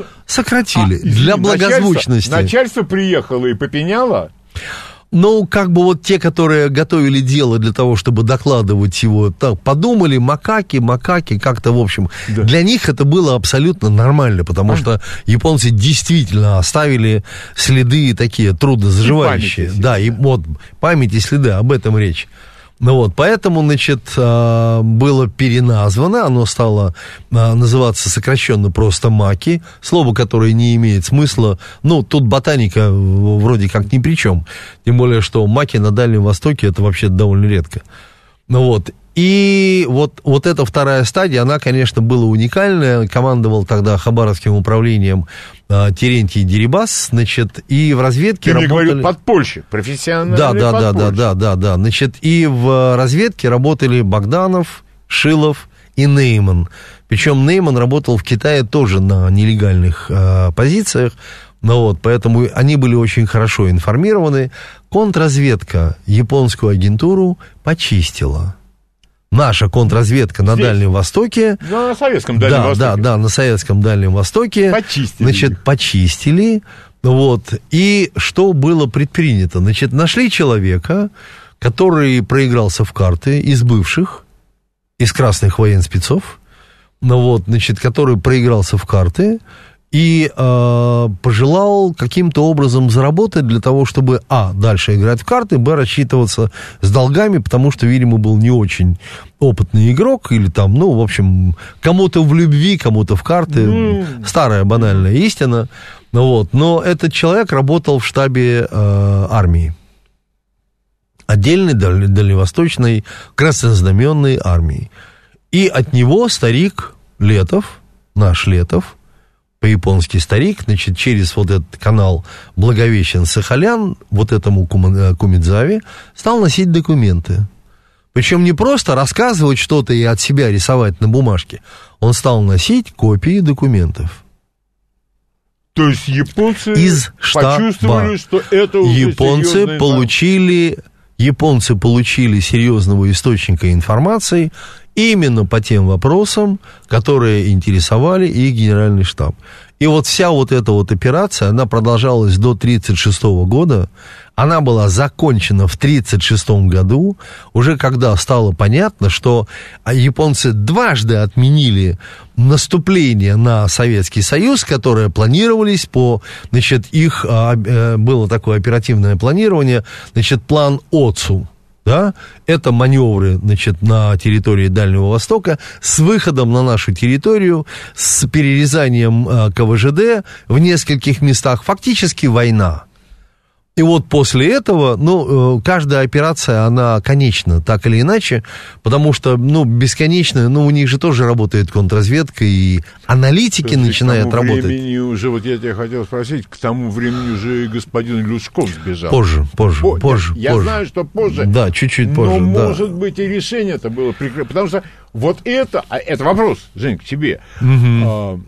Для благозвучности. Начальство приехало и попеняло? Ну, как бы вот те, которые готовили дело для того, чтобы докладывать его, так, подумали, макаки, как-то, в общем, да. Для них это было абсолютно нормально, потому что японцы действительно оставили следы такие труднозаживающие. Да, и вот память и следы, об этом речь. Ну вот, поэтому, значит, было переназвано, оно стало называться сокращенно просто «Маки», слово, которое не имеет смысла, ну, тут ботаника вроде как ни при чем, тем более, что маки на Дальнем Востоке это вообще довольно редко. Ну вот, и вот эта вторая стадия, она, конечно, была уникальная, командовал тогда Хабаровским управлением Терентий Дерибас, значит, и в разведке работали... Ты мне говорил, подпольщик, профессиональный подпольщик. Да, значит, и в разведке работали Богданов, Шилов и Нейман, причем Нейман работал в Китае тоже на нелегальных позициях, ну вот, поэтому они были очень хорошо информированы. Контрразведка японскую агентуру почистила. Наша контрразведка на Дальнем Востоке... На советском Дальнем Востоке. Да, на советском Дальнем Востоке. Почистили. Значит, почистили. Вот. И что было предпринято? Значит, нашли человека, который проигрался в карты из бывших, из красных военспецов, ну вот, значит, который проигрался в карты и пожелал каким-то образом заработать для того, чтобы, дальше играть в карты, рассчитываться с долгами, потому что, видимо, был не очень опытный игрок, или там, ну, в общем, кому-то в любви, кому-то в карты, старая банальная истина, ну, вот, но этот человек работал в штабе армии, отдельной дальневосточной краснознаменной армии, и от него старик Летов, наш Летов, по-японски старик, значит, через вот этот канал Благовещен-Сахалян, вот этому Кумидзаве, стал носить документы. Причем не просто рассказывать что-то и от себя рисовать на бумажке, он стал носить копии документов. То есть японцы почувствовали, что это уже японцы получили серьезного источника информации именно по тем вопросам, которые интересовали их генеральный штаб. И вот вся вот эта вот операция, она продолжалась до 1936 года, она была закончена в 1936 году, уже когда стало понятно, что японцы дважды отменили наступление на Советский Союз, которые планировались по, значит, их, было такое оперативное планирование, значит, план ОЦУ. Да, это маневры, значит, на территории Дальнего Востока с выходом на нашу территорию, с перерезанием КВЖД в нескольких местах, фактически война. И вот после этого, ну, каждая операция, она конечна, так или иначе, потому что, ну, бесконечно, ну, у них же тоже работает контрразведка, и аналитики начинают работать. К тому времени уже, вот я тебя хотел спросить, к тому времени уже и господин Люшков сбежал. Позже. Я знаю, что позже. Да, чуть-чуть позже, но, может быть, и решение это было прекрасно, потому что вот это вопрос, Жень, к тебе. Угу.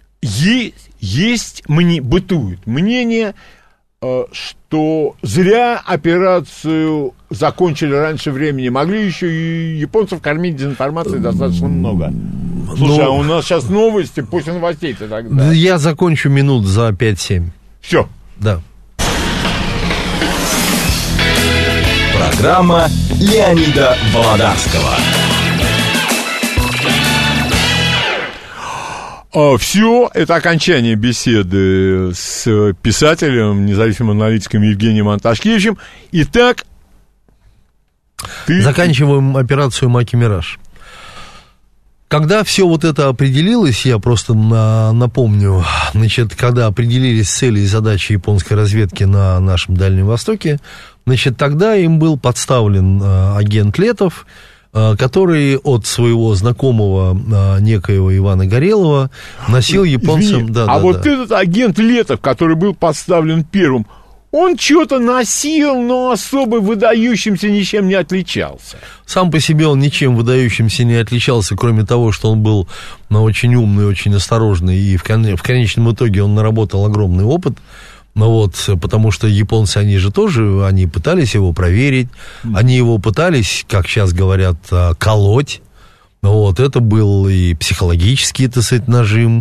Бытует мнение, что зря операцию закончили раньше времени. Могли еще и японцев кормить дезинформацией достаточно много. Слушай, а у нас сейчас новости, после новостей-то тогда. Я закончу минут за 5-7. Все. Да. Программа Леонида Володарского. Все, это окончание беседы с писателем, независимым аналитиком Евгением Анташкевичем. Итак, заканчиваем операцию «Маки-Мираж». Когда все вот это определилось, я просто напомню, значит, когда определились цели и задачи японской разведки на нашем Дальнем Востоке, значит, тогда им был подставлен агент Летов, который от своего знакомого некоего Ивана Горелова носил японцам... Извини, этот агент Летов, который был подставлен первым, он что-то носил, но особо выдающимся ничем не отличался. Сам по себе он ничем выдающимся не отличался, кроме того, что он был очень умный, очень осторожный, и в конечном итоге он наработал огромный опыт. Потому что японцы, они пытались его проверить, они его пытались, как сейчас говорят, колоть. Это был и психологический, так сказать, нажим,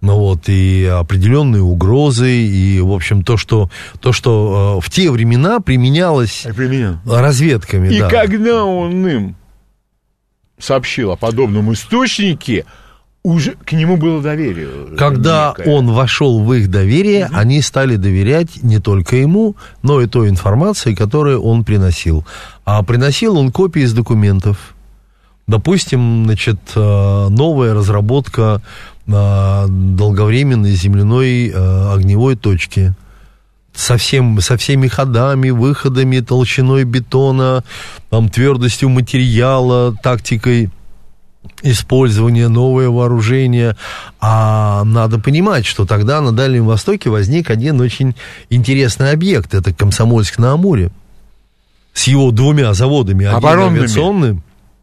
и определенные угрозы, и, в общем, то, что в те времена применялось разведками. И когда он им сообщил о подобном источнике, уже к нему было доверие. Когда он вошел в их доверие, они стали доверять не только ему, но и той информации, которую он приносил. А приносил он копии из документов. Допустим, значит, новая разработка долговременной земляной огневой точки со всеми ходами, выходами, толщиной бетона, твердостью материала, тактикой использования, новое вооружение. А надо понимать, что тогда на Дальнем Востоке возник один очень интересный объект. Это Комсомольск-на-Амуре. С его двумя заводами. Один авиационный.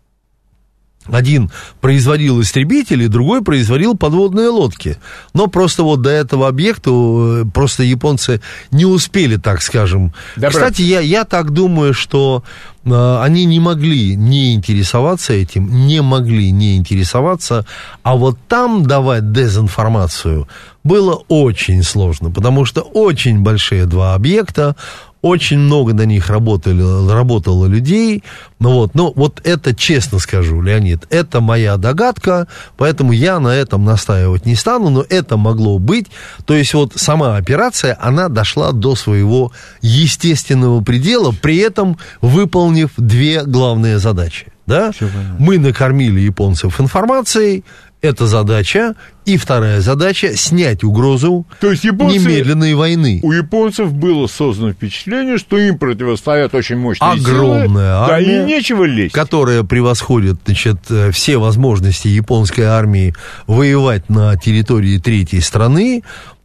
Один производил истребители, другой производил подводные лодки. Но просто до этого объекта просто японцы не успели, так скажем. Кстати, я так думаю, что они не могли не интересоваться этим, не могли не интересоваться, а вот там давать дезинформацию было очень сложно, потому что очень большие два объекта, очень много на них работало людей. Но это, честно скажу, Леонид, это моя догадка, поэтому я на этом настаивать не стану, но это могло быть. То есть сама операция, она дошла до своего естественного предела, при этом выполнив две главные задачи. Да? Мы накормили японцев информацией, это задача. И вторая задача — снять угрозу немедленной войны. У японцев было создано впечатление, что им противостоят очень мощные огромная силы, армия, и нечего лезть. Которая превосходит, все возможности японской армии воевать на территории третьей страны.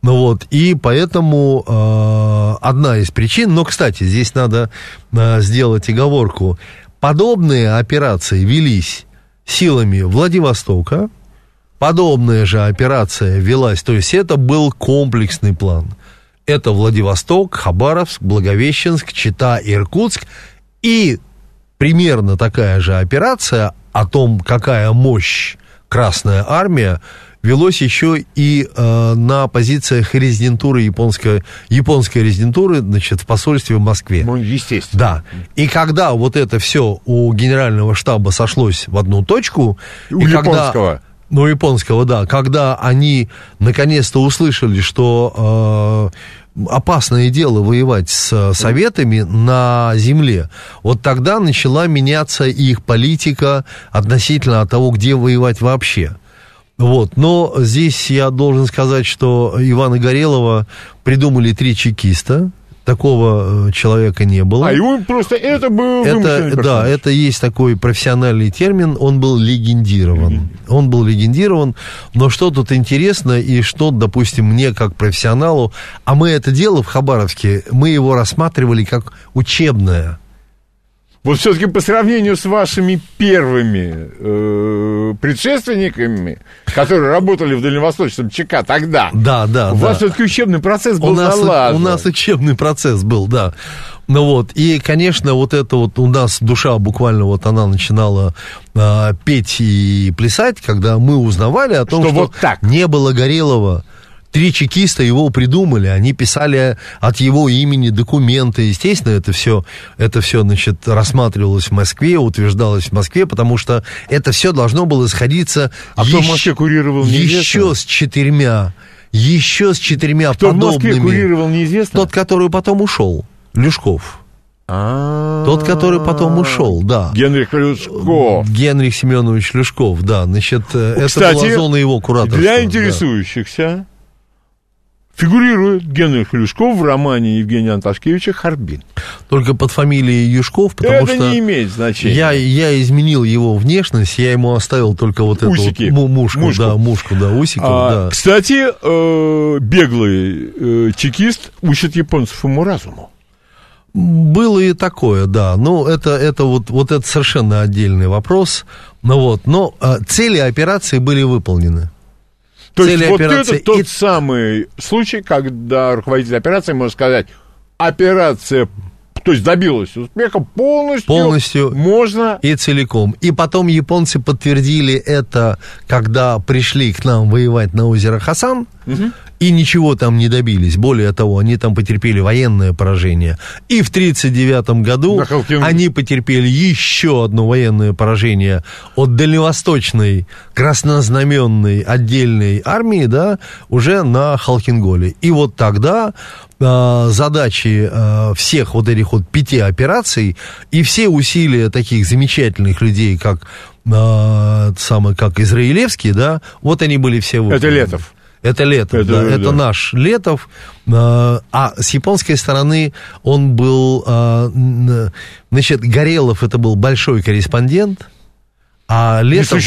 И поэтому одна из причин, но, кстати, здесь надо сделать оговорку, подобные операции велись силами Владивостока. Подобная же операция велась, то есть это был комплексный план. Это Владивосток, Хабаровск, Благовещенск, Чита, Иркутск. И примерно такая же операция о том, какая мощь Красная Армия, велось еще и на позициях резидентуры японской резидентуры, в посольстве в Москве. Естественно. Да. И когда это все у генерального штаба сошлось в одну точку... У японского. Японского, да. Когда они наконец-то услышали, что опасное дело воевать с советами на земле, тогда начала меняться их политика относительно того, где воевать вообще. Но здесь я должен сказать, что Ивана Горелова придумали 3 чекиста. Такого человека не было. А его просто это был вымышленный персонаж. Да, это есть такой профессиональный термин, он был легендирован. Но что тут интересно, и что, допустим, мне как профессионалу, а мы это дело в Хабаровске, мы его рассматривали как учебное. Все-таки по сравнению с вашими первыми предшественниками, которые работали в Дальневосточном ЧК тогда, у вас все-таки учебный процесс был налажен. У нас учебный процесс был, да. И, конечно, это у нас душа буквально она начинала петь и плясать, когда мы узнавали о том, что не было Горелова. 3 чекиста его придумали, они писали от его имени документы. Естественно, это все, значит, рассматривалось в Москве, утверждалось в Москве, потому что это все должно было сходиться кто в Москве курировал, неизвестно? Еще с 4 кто подобными. В Москве курировал, неизвестно? Тот, который потом ушел, Люшков. Тот, который потом ушел, да. Генрих Люшков. Генрих Семенович Люшков, да. Значит, кстати, это была зона его кураторства. Для интересующихся фигурирует Генрих Люшков в романе Евгения Анташкевича «Харбин». Только под фамилией Юшков, потому что... Это не имеет значения. Я изменил его внешность, я ему оставил только вот усики. Эту вот мушку, усиков, да. Кстати, беглый чекист учит японцев уму-разуму. Было и такое, да. Но это это совершенно отдельный вопрос. Но цели операции были выполнены. То есть вот это тот самый случай, когда руководитель операции может сказать, операция, то есть добилась успеха полностью можно... И целиком. И потом японцы подтвердили это, когда пришли к нам воевать на озеро Хасан, и ничего там не добились. Более того, они там потерпели военное поражение. И в 1939 году они потерпели еще одно военное поражение от дальневосточной краснознаменной отдельной армии, да, уже на Халхинголе. И вот тогда задачи всех вот этих вот 5 операций и все усилия таких замечательных людей, как Израилевский, да, вот они были все выполнены. Это Летов. Это Летов, это наш Летов, а с японской стороны он был, значит, Горелов это был большой корреспондент, а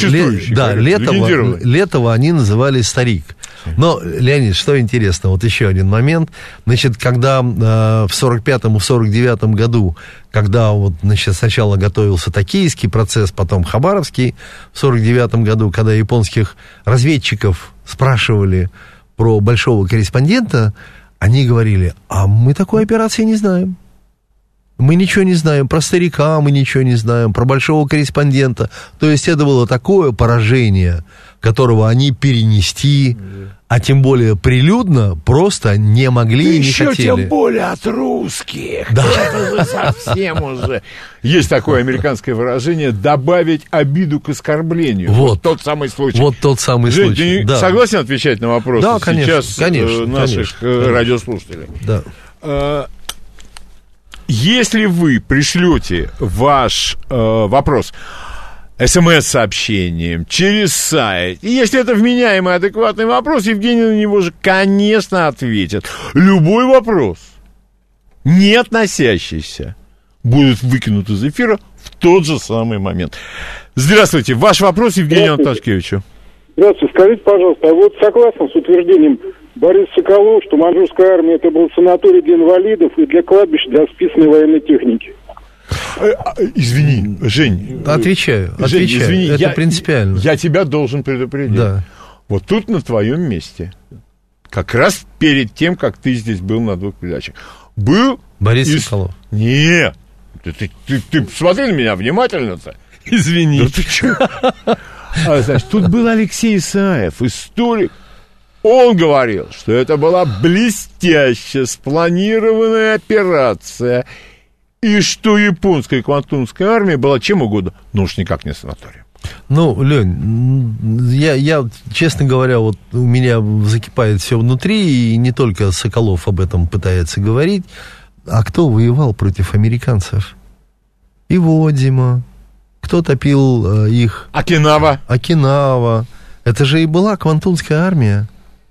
Летова они называли старик. Но, Леонид, что интересно, вот еще один момент, значит, когда в 45-м и в 49-м году, когда вот, значит, сначала готовился Токийский процесс, потом Хабаровский, в 49-м году, когда японских разведчиков спрашивали про большого корреспондента, они говорили, а мы такой операции не знаем. Мы ничего не знаем про старика, мы ничего не знаем про большого корреспондента. То есть это было такое поражение, которого они перенести, а тем более прилюдно, просто не могли и не хотели. Еще тем более от русских. Да. Это же совсем уже... Есть такое американское выражение «добавить обиду к оскорблению». Вот тот самый случай. Вот тот самый Жень, случай. Ты согласен отвечать на вопросы сейчас наших радиослушателей? Да. Если вы пришлете ваш вопрос СМС-сообщением через сайт, и если это вменяемый, адекватный вопрос, Евгений на него же, конечно, ответит. Любой вопрос, не относящийся, будет выкинут из эфира в тот же самый момент. Здравствуйте. Ваш вопрос Евгению Анташкевичу. Здравствуйте. Скажите, пожалуйста, а вот согласно с утверждением Бориса Соколова, что маньчжурская армия это был санаторий для инвалидов и для кладбищ для списанной военной техники? Извини, Жень. Отвечаю. Извини, это принципиально. Я тебя должен предупредить. Да. Вот тут на твоем месте, как раз перед тем, как ты здесь был на 2 передачах, был... Борис Соколов. Нет. Ты смотри на меня внимательно-то. Извини. Да ты чё? Значит, тут был Алексей Исаев, историк. Он говорил, что это была блестящая, спланированная операция, и что японская квантунская армия была чем угодно, но уж никак не санаторием. Ну, Лень, я, честно говоря, вот у меня закипает все внутри, и не только Соколов об этом пытается говорить, а кто воевал против американцев? Иводзима. Кто топил их? Окинава. Это же и была квантунская армия.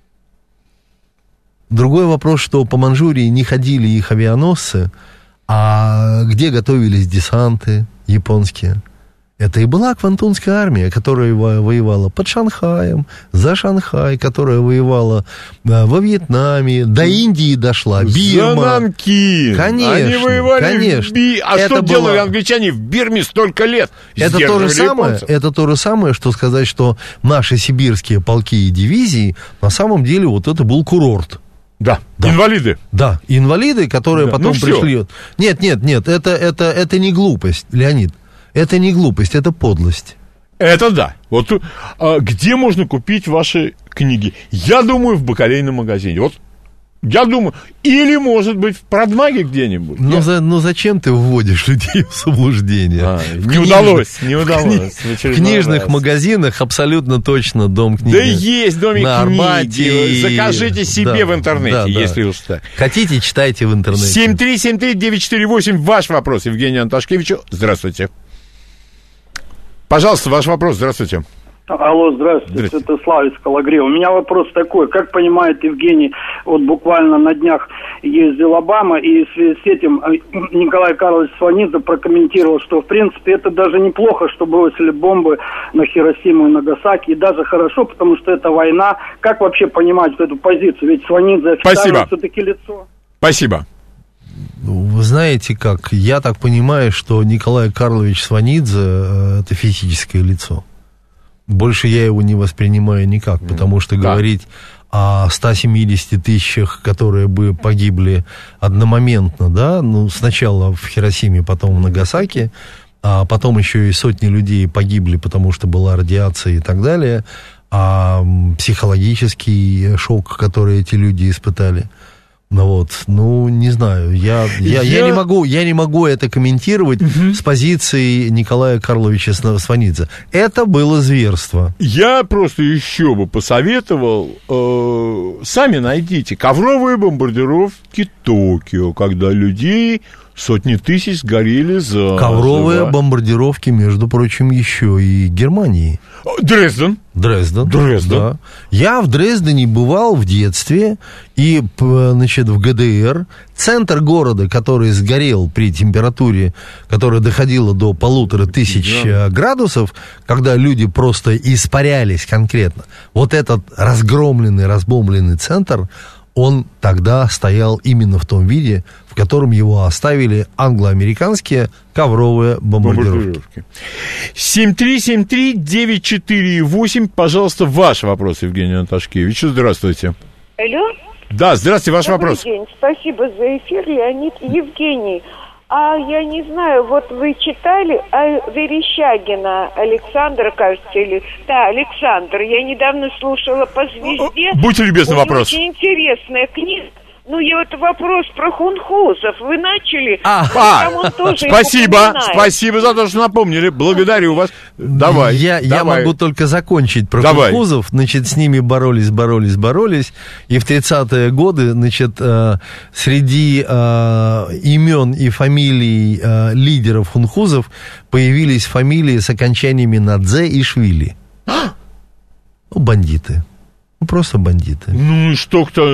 Другой вопрос, что по Манчжурии не ходили их авианосцы, а где готовились десанты японские. Это и была квантунская армия, которая воевала под Шанхаем, за Шанхай, которая воевала во Вьетнаме, до Индии дошла, Бирма. За Нанкин. Конечно, они воевали конечно. А это что делали англичане в Бирме столько лет? Это то же самое, что сказать, что наши сибирские полки и дивизии, на самом деле, вот это был курорт. Да, инвалиды. Да, инвалиды, которые потом пришли. Нет, это не глупость, Леонид. Это не глупость, это подлость. Это да. Вот где можно купить ваши книги? Я думаю, в бакалейном магазине. Вот, я думаю, или, может быть, в Продмаге где-нибудь. Ну, зачем ты вводишь людей в заблуждение? Не удалось. В книжных магазинах абсолютно точно дом книги. Да есть домик книги. Закажите себе в интернете, если уж так. Хотите, читайте в интернете. 7373948, ваш вопрос Евгению Анташкевичу. Здравствуйте. Пожалуйста, ваш вопрос. Здравствуйте. Алло, здравствуйте, это Слава из Калагрива. У меня вопрос такой, как понимает Евгений, вот буквально на днях ездил Обама, и в связи с этим Николай Карлович Сванидзе прокомментировал, что в принципе это даже неплохо, что бросили бомбы на Хиросиму и Нагасаки, и даже хорошо, потому что это война. Как вообще понимать эту позицию? Ведь Сванидзе официально все-таки лицо. Спасибо. Вы знаете как, я так понимаю, что Николай Карлович Сванидзе это физическое лицо. Больше я его не воспринимаю никак, потому что говорить о 170 тысячах, которые бы погибли одномоментно, да, ну, сначала в Хиросиме, потом в Нагасаки, а потом еще и сотни людей погибли, потому что была радиация и так далее, а психологический шок, который эти люди испытали. Ну, не знаю, я не могу это комментировать с позиции Николая Карловича Сванидзе. Это было зверство. Я просто еще бы посоветовал, сами найдите ковровые бомбардировки Токио, когда людей сотни тысяч сгорели заживо. Ковровые бомбардировки, между прочим, еще и Германии. Дрезден. Да. Я в Дрездене бывал в детстве, и, значит, в ГДР, центр города, который сгорел при температуре, которая доходила до 1500 градусов, когда люди просто испарялись конкретно, вот этот разгромленный, разбомбленный центр, он тогда стоял именно в том виде, в котором его оставили англо-американские ковровые бомбардировки. 7373948, пожалуйста, ваш вопрос, Евгений Анташкевич. Здравствуйте. Алло? Да, здравствуйте, ваш Добрый вопрос. День. Спасибо за эфир, Леонид. Евгений, а я не знаю, вот вы читали Верещагина Александра, кажется, или... Да, Александр. Я недавно слушала по «Звезде». Будьте любезны, вопрос. Очень интересная книга. Ну, и вот вопрос про хунхузов. Вы начали... Спасибо за то, что напомнили. Благодарю вас. Давай. Я могу только закончить про хунхузов. Значит, с ними боролись. И в 30-е годы, значит, среди имен и фамилий лидеров хунхузов появились фамилии с окончаниями на «дзе» и «швили». Бандиты. Просто бандиты. Ну, что кто...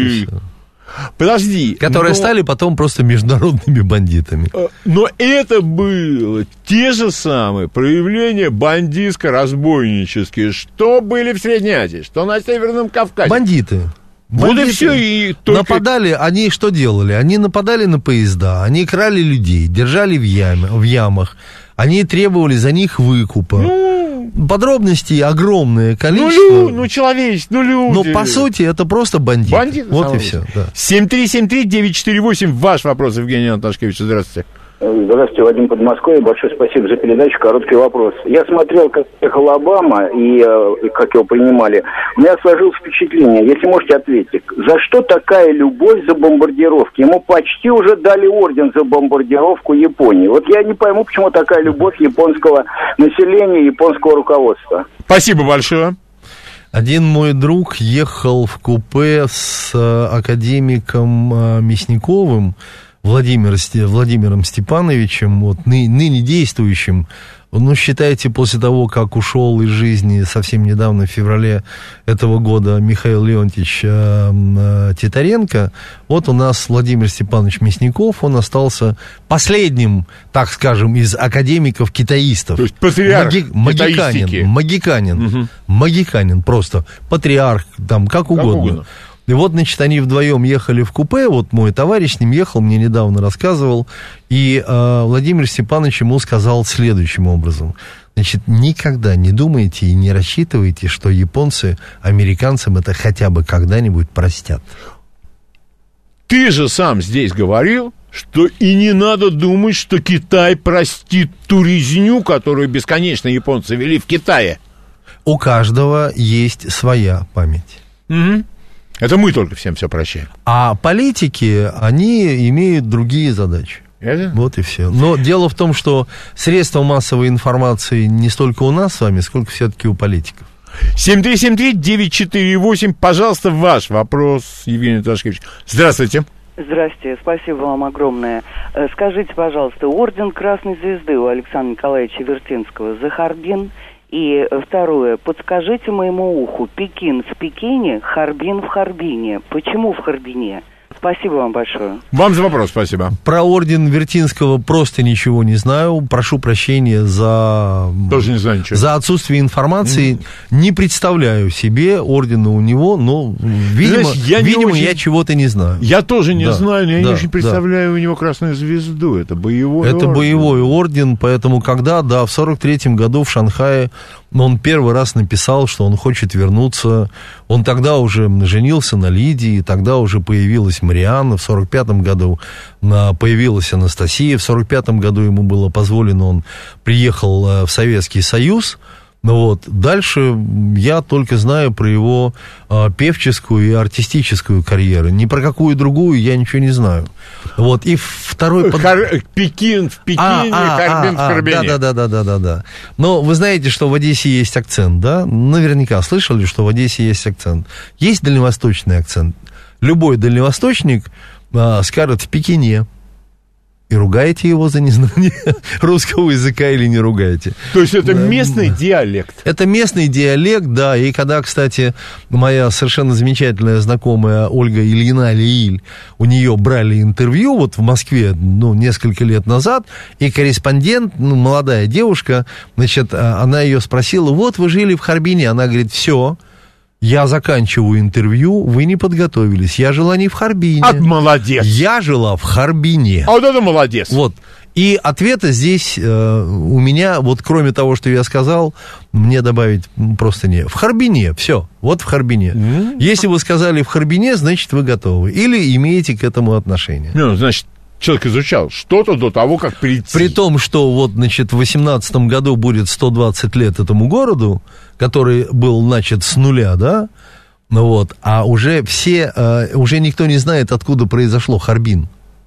Подожди. Которые стали потом просто международными бандитами. Но это было те же самые проявления бандитско-разбойнические, что были в Средней Азии, что на Северном Кавказе. Бандиты. Вот и все. И только... Нападали, они что делали? Они нападали на поезда, они крали людей, держали в ямах, они требовали за них выкупа. Подробностей огромное количество. Люди. Но по сути это просто бандиты. Вот и все. Да. 7373948, ваш вопрос, Евгений Анташкевич. Здравствуйте. Здравствуйте, Вадим, Подмосковье. Большое спасибо за передачу. Короткий вопрос. Я смотрел, как ехал Обама и как его принимали. У меня сложилось впечатление, если можете ответить, за что такая любовь за бомбардировки? Ему почти уже дали орден за бомбардировку Японии. Вот я не пойму, почему такая любовь японского населения, японского руководства. Спасибо большое. Один мой друг ехал в купе с академиком Мясниковым, Владимиром Степановичем, вот, ныне действующим. Ну, считайте, после того, как ушел из жизни совсем недавно, в феврале этого года, Михаил Леонтьевич Титаренко, вот у нас Владимир Степанович Мясников, он остался последним, так скажем, из академиков-китаистов. То есть патриарх китаистики. Магиканин просто, патриарх, там, как угодно. И вот, значит, они вдвоем ехали в купе, вот мой товарищ с ним ехал, мне недавно рассказывал, и Владимир Степанович ему сказал следующим образом. Значит, никогда не думайте и не рассчитывайте, что японцы американцам это хотя бы когда-нибудь простят. Ты же сам здесь говорил, что и не надо думать, что Китай простит ту резню, которую бесконечно японцы вели в Китае. У каждого есть своя память. Угу. Это мы только всем все прощаем. А политики, они имеют другие задачи. Это? Вот и все. Но дело в том, что средства массовой информации не столько у нас с вами, сколько все-таки у политиков. 7373948, пожалуйста, ваш вопрос, Евгений Ташкевич. Здравствуйте. Здравствуйте, спасибо вам огромное. Скажите, пожалуйста, орден Красной Звезды у Александра Николаевича Вертинского за Харбин. И второе, подскажите моему уху, Пекин в Пекине, Харбин в Харбине. Почему в Харбине? Спасибо вам большое. Вам за вопрос спасибо. Про орден Вертинского просто ничего не знаю. Прошу прощения за... Тоже не знаю ничего. За отсутствие информации. Не представляю себе ордена у него, но, видимо, знаешь, я чего-то не знаю. Я тоже не знаю, но я не очень представляю у него Красную Звезду. Это боевой орден. Это боевой орден, поэтому когда, в 43-м году в Шанхае он первый раз написал, что он хочет вернуться. Он тогда уже женился на Лидии, тогда уже появилась Марианна, в 45-м году появилась Анастасия, в 45-м году ему было позволено, он приехал в Советский Союз. Вот. Дальше я только знаю про его певческую и артистическую карьеру. Ни про какую другую я ничего не знаю. Вот. И второй... Пекин в Пекине, Харбин в Харбине. Да. Но вы знаете, что в Одессе есть акцент, да? Наверняка слышали, что в Одессе есть акцент. Есть дальневосточный акцент. Любой дальневосточник скажет в Пекине. И ругаете его за незнание русского языка или не ругаете. То есть это местный диалект? Это местный диалект, да. И когда, кстати, моя совершенно замечательная знакомая Ольга Ильина Лииль, у нее брали интервью вот в Москве, несколько лет назад, и корреспондент, молодая девушка, значит, она ее спросила, вот вы жили в Харбине, она говорит, все. Я заканчиваю интервью, вы не подготовились. Я жила не в Харбине. Молодец. Я жила в Харбине. Вот это молодец. Вот. И ответа здесь у меня, вот кроме того, что я сказал, мне добавить просто не. В Харбине, все. Вот в Харбине. Если вы сказали в Харбине, значит, вы готовы. Или имеете к этому отношение. Значит, человек изучал что-то до того, как прийти. При том, что вот, значит, в 18-м году будет 120 лет этому городу, который был, значит, с нуля, да? Вот, а уже уже никто не знает, откуда произошло Харбин.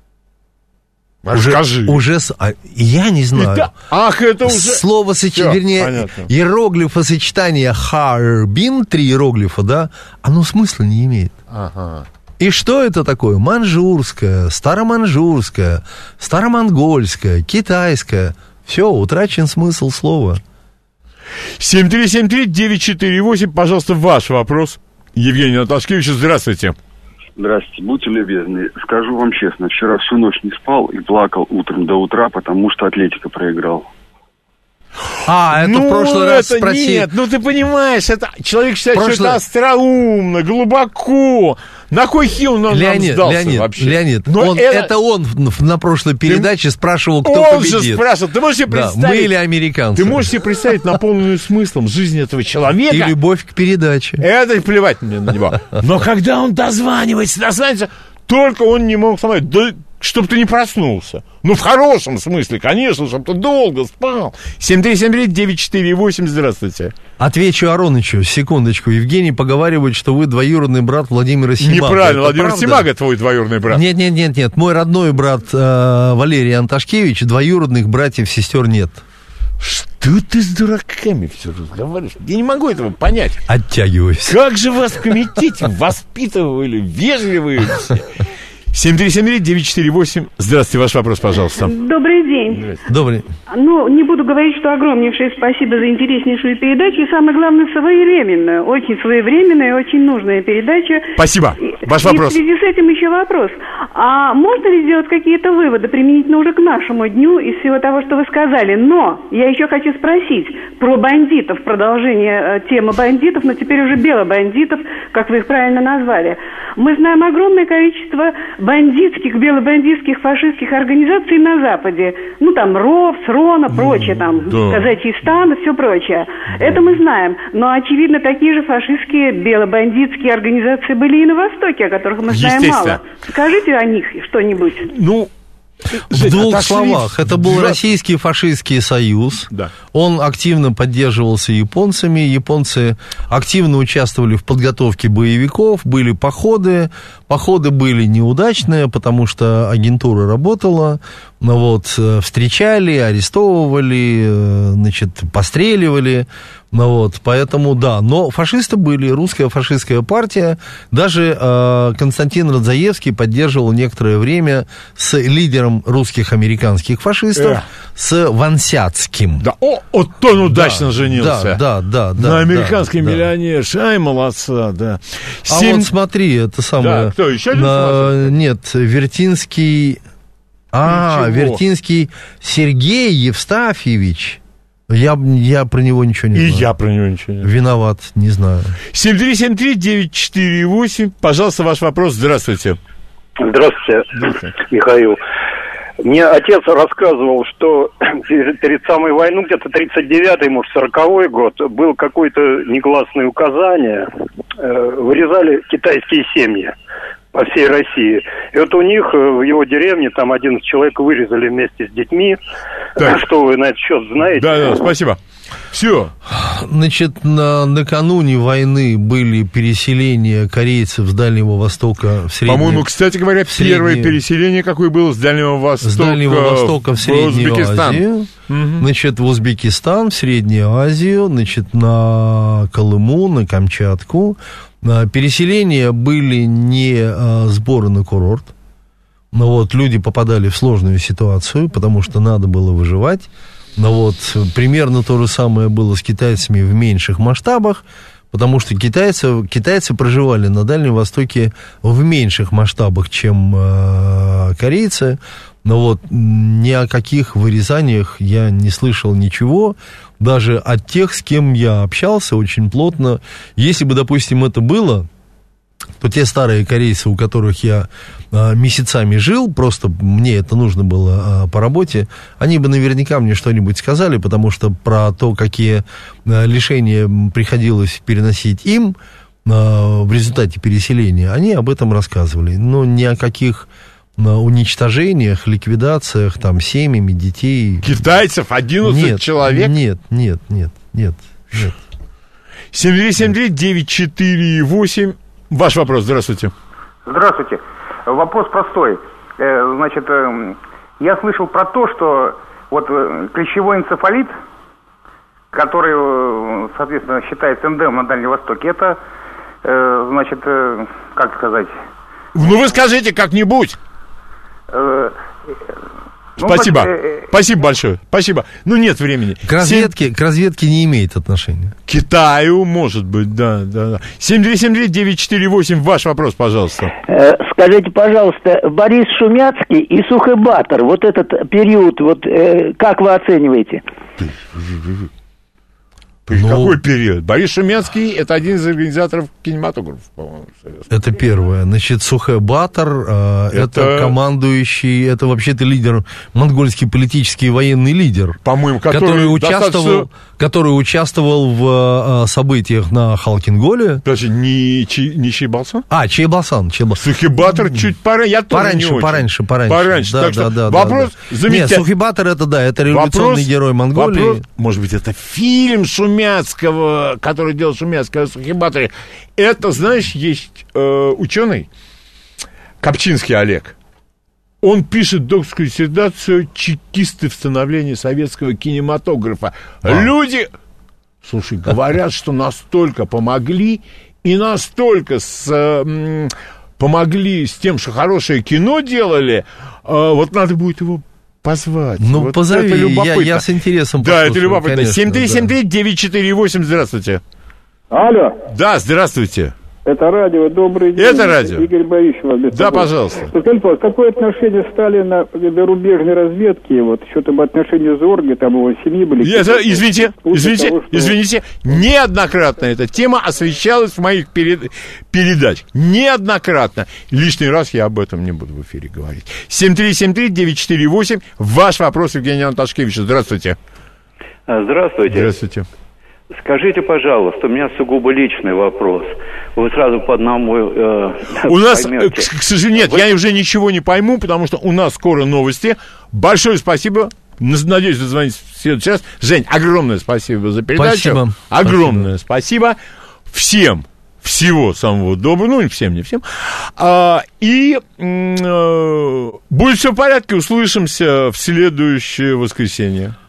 Расскажи. Я не знаю. Это уже... Вернее, иероглифосочетание Харбин, 3 иероглифа, да, оно смысла не имеет. Ага. И что это такое? Манжурское, староманжурское, старомонгольское, китайское. Все, утрачен смысл слова. 7373948, пожалуйста, ваш вопрос. Евгений Наташкевич, здравствуйте. Здравствуйте, будьте любезны. Скажу вам честно, вчера всю ночь не спал и плакал утром до утра, потому что Атлетико проиграл. Это в прошлый раз спросил. Нет, ты понимаешь, это человек считает, что это остроумно, глубоко. На кой хил он нам сдался вообще? Леонид, он на прошлой передаче спрашивал, кто победит. Он же спрашивал, ты можешь себе представить... мы или американцы? Ты можешь себе представить наполненную смыслом жизнь этого человека? И любовь к передаче. Это плевать мне на него. Но когда он дозванивается, только он не мог сказать, чтобы ты не проснулся. В хорошем смысле, конечно, чтобы ты долго спал. 7373948, здравствуйте. Отвечу Аронычу, секундочку. Евгений поговаривает, что вы двоюродный брат Владимира Симага. Неправильно, Владимир Симага твой двоюродный брат. Нет. Мой родной брат Валерий Анташкевич, двоюродных братьев-сестер нет. Что ты с дураками все разговариваешь? Я не могу этого понять. Оттягиваюсь. Как же вас в комитете воспитывали, вежливые все. 7373948. Здравствуйте, ваш вопрос, пожалуйста. Добрый день. Добрый. Не буду говорить, что огромнейшее спасибо за интереснейшую передачу. И самое главное, своевременную. Очень своевременная и очень нужная передача. Спасибо. Ваш вопрос. И в связи с этим еще вопрос. А можно ли сделать какие-то выводы применительно уже к нашему дню из всего того, что вы сказали? Но я еще хочу спросить про бандитов. Продолжение темы бандитов, но теперь уже белобандитов, как вы их правильно назвали. Мы знаем огромное количество бандитских, белобандитских, фашистских организаций на Западе. РОВ, СРОНа, прочее, казачий стан и все прочее. Это мы знаем. Но, очевидно, такие же фашистские, белобандитские организации были и на Востоке, о которых мы знаем мало. Скажите о них что-нибудь. В двух словах, это был Российский фашистский союз, да. Он активно поддерживался японцами, японцы активно участвовали в подготовке боевиков, были походы были неудачные, потому что агентура работала, вот, встречали, арестовывали, значит, постреливали, вот, поэтому, да, но фашисты были, русская фашистская партия, даже Константин Радзаевский поддерживал некоторое время с лидером русских американских фашистов, с Вансяцким. Да, вот он удачно женился. Да. На американской миллионерше, ай, молодца, да. А вот смотри, это самое... Да, кто, еще один? Нет, Вертинский... Вертинский Сергей Евстафьевич... Я про него ничего не знаю. И я про него ничего не знаю. Виноват, не знаю. 7373948, пожалуйста, ваш вопрос. Здравствуйте. Здравствуйте, Михаил. Мне отец рассказывал, что перед самой войной, где-то 39-й, может, 40-й год, было какое-то негласное указание, вырезали китайские семьи по всей России. И вот у них в его деревне там 11 человек вырезали вместе с детьми. Так. Что вы на этот счет знаете? Да, спасибо. Все. Значит, накануне войны были переселения корейцев с Дальнего Востока в Среднюю... По-моему, кстати говоря, первое переселение какое было с Дальнего Востока, с Дальнего Востока в Среднюю Азию. Значит, в Узбекистан, в Среднюю Азию, значит, на Колыму, на Камчатку. Переселения были не сборы на курорт. Но вот люди попадали в сложную ситуацию, потому что надо было выживать. Но вот примерно то же самое было с китайцами в меньших масштабах, потому что китайцы проживали на Дальнем Востоке в меньших масштабах, чем корейцы. Но вот ни о каких вырезаниях я не слышал ничего, даже от тех, с кем я общался очень плотно. Если бы, допустим, это было, то те старые корейцы, у которых я месяцами жил, просто мне это нужно было по работе, они бы наверняка мне что-нибудь сказали, потому что про то, какие лишения приходилось переносить им в результате переселения, они об этом рассказывали. Но ни о каких уничтожениях, ликвидациях, там, семьями, детей... Китайцев 11 человек? Нет. 7373948. Ваш вопрос, здравствуйте. Здравствуйте. Вопрос простой. Значит, я слышал про то, что вот клещевой энцефалит, который, соответственно, считается эндемом на Дальнем Востоке, это, значит, как сказать... Ну, вы скажите как-нибудь. Спасибо. Спасибо большое. Спасибо. Ну, нет времени. К разведке не имеет отношения. К Китаю, может быть, да. 7373948, ваш вопрос, пожалуйста. Скажите, пожалуйста, Борис Шумяцкий и Сухой-Батор, вот этот период, вот как вы оцениваете? Какой период? Борис Шумяцкий — это один из организаторов кинематографа, по-моему. Это первое. Значит, Сухой-Батор это командующий, это вообще-то лидер, монгольский политический и военный лидер, по-моему, который участвовал в событиях на Халкинголе. Подожди, не Чайбалсан? Чайбалсан. Сухой-Батор чуть пораньше. Пораньше. Да. Вопрос замечательный. Нет, Сухой-Батор это революционный герой Монголии. Может быть, это фильм Шумяцкого, который делал Шумяцкого о Сухой-Баторе. Это, знаешь, есть ученый Копчинский Олег. Он пишет докторскую диссертацию «Чекисты в становлении советского кинематографа». Люди, слушай, говорят, что настолько помогли и настолько помогли с тем, что хорошее кино делали, вот надо будет его позвать. Ну, вот позови, это любопытно. Я с интересом послушаю. Да, это любопытно. 7373948, здравствуйте. Алло. Да, здравствуйте. Это радио, добрый день. Это радио. Игорь Борисович. Да, пожалуйста. Какое отношение Сталина к зарубежной разведке? Вот что-то об отношении Зорга, там его семьи были... Извините, неоднократно эта тема освещалась в моих передачах. Неоднократно. Лишний раз я об этом не буду в эфире говорить. 7373948, ваш вопрос, Евгений Анташкевич. Здравствуйте. Здравствуйте. Здравствуйте. Скажите, пожалуйста, у меня сугубо личный вопрос. Вы сразу по одному у нас, к сожалению, нет, я уже ничего не пойму, потому что у нас скоро новости. Большое спасибо. Надеюсь, вы звоните в следующий раз. Жень, огромное спасибо за передачу. Спасибо. Огромное спасибо. Всем всего самого доброго. Ну, не всем, не всем. И будет все в порядке. Услышимся в следующее воскресенье.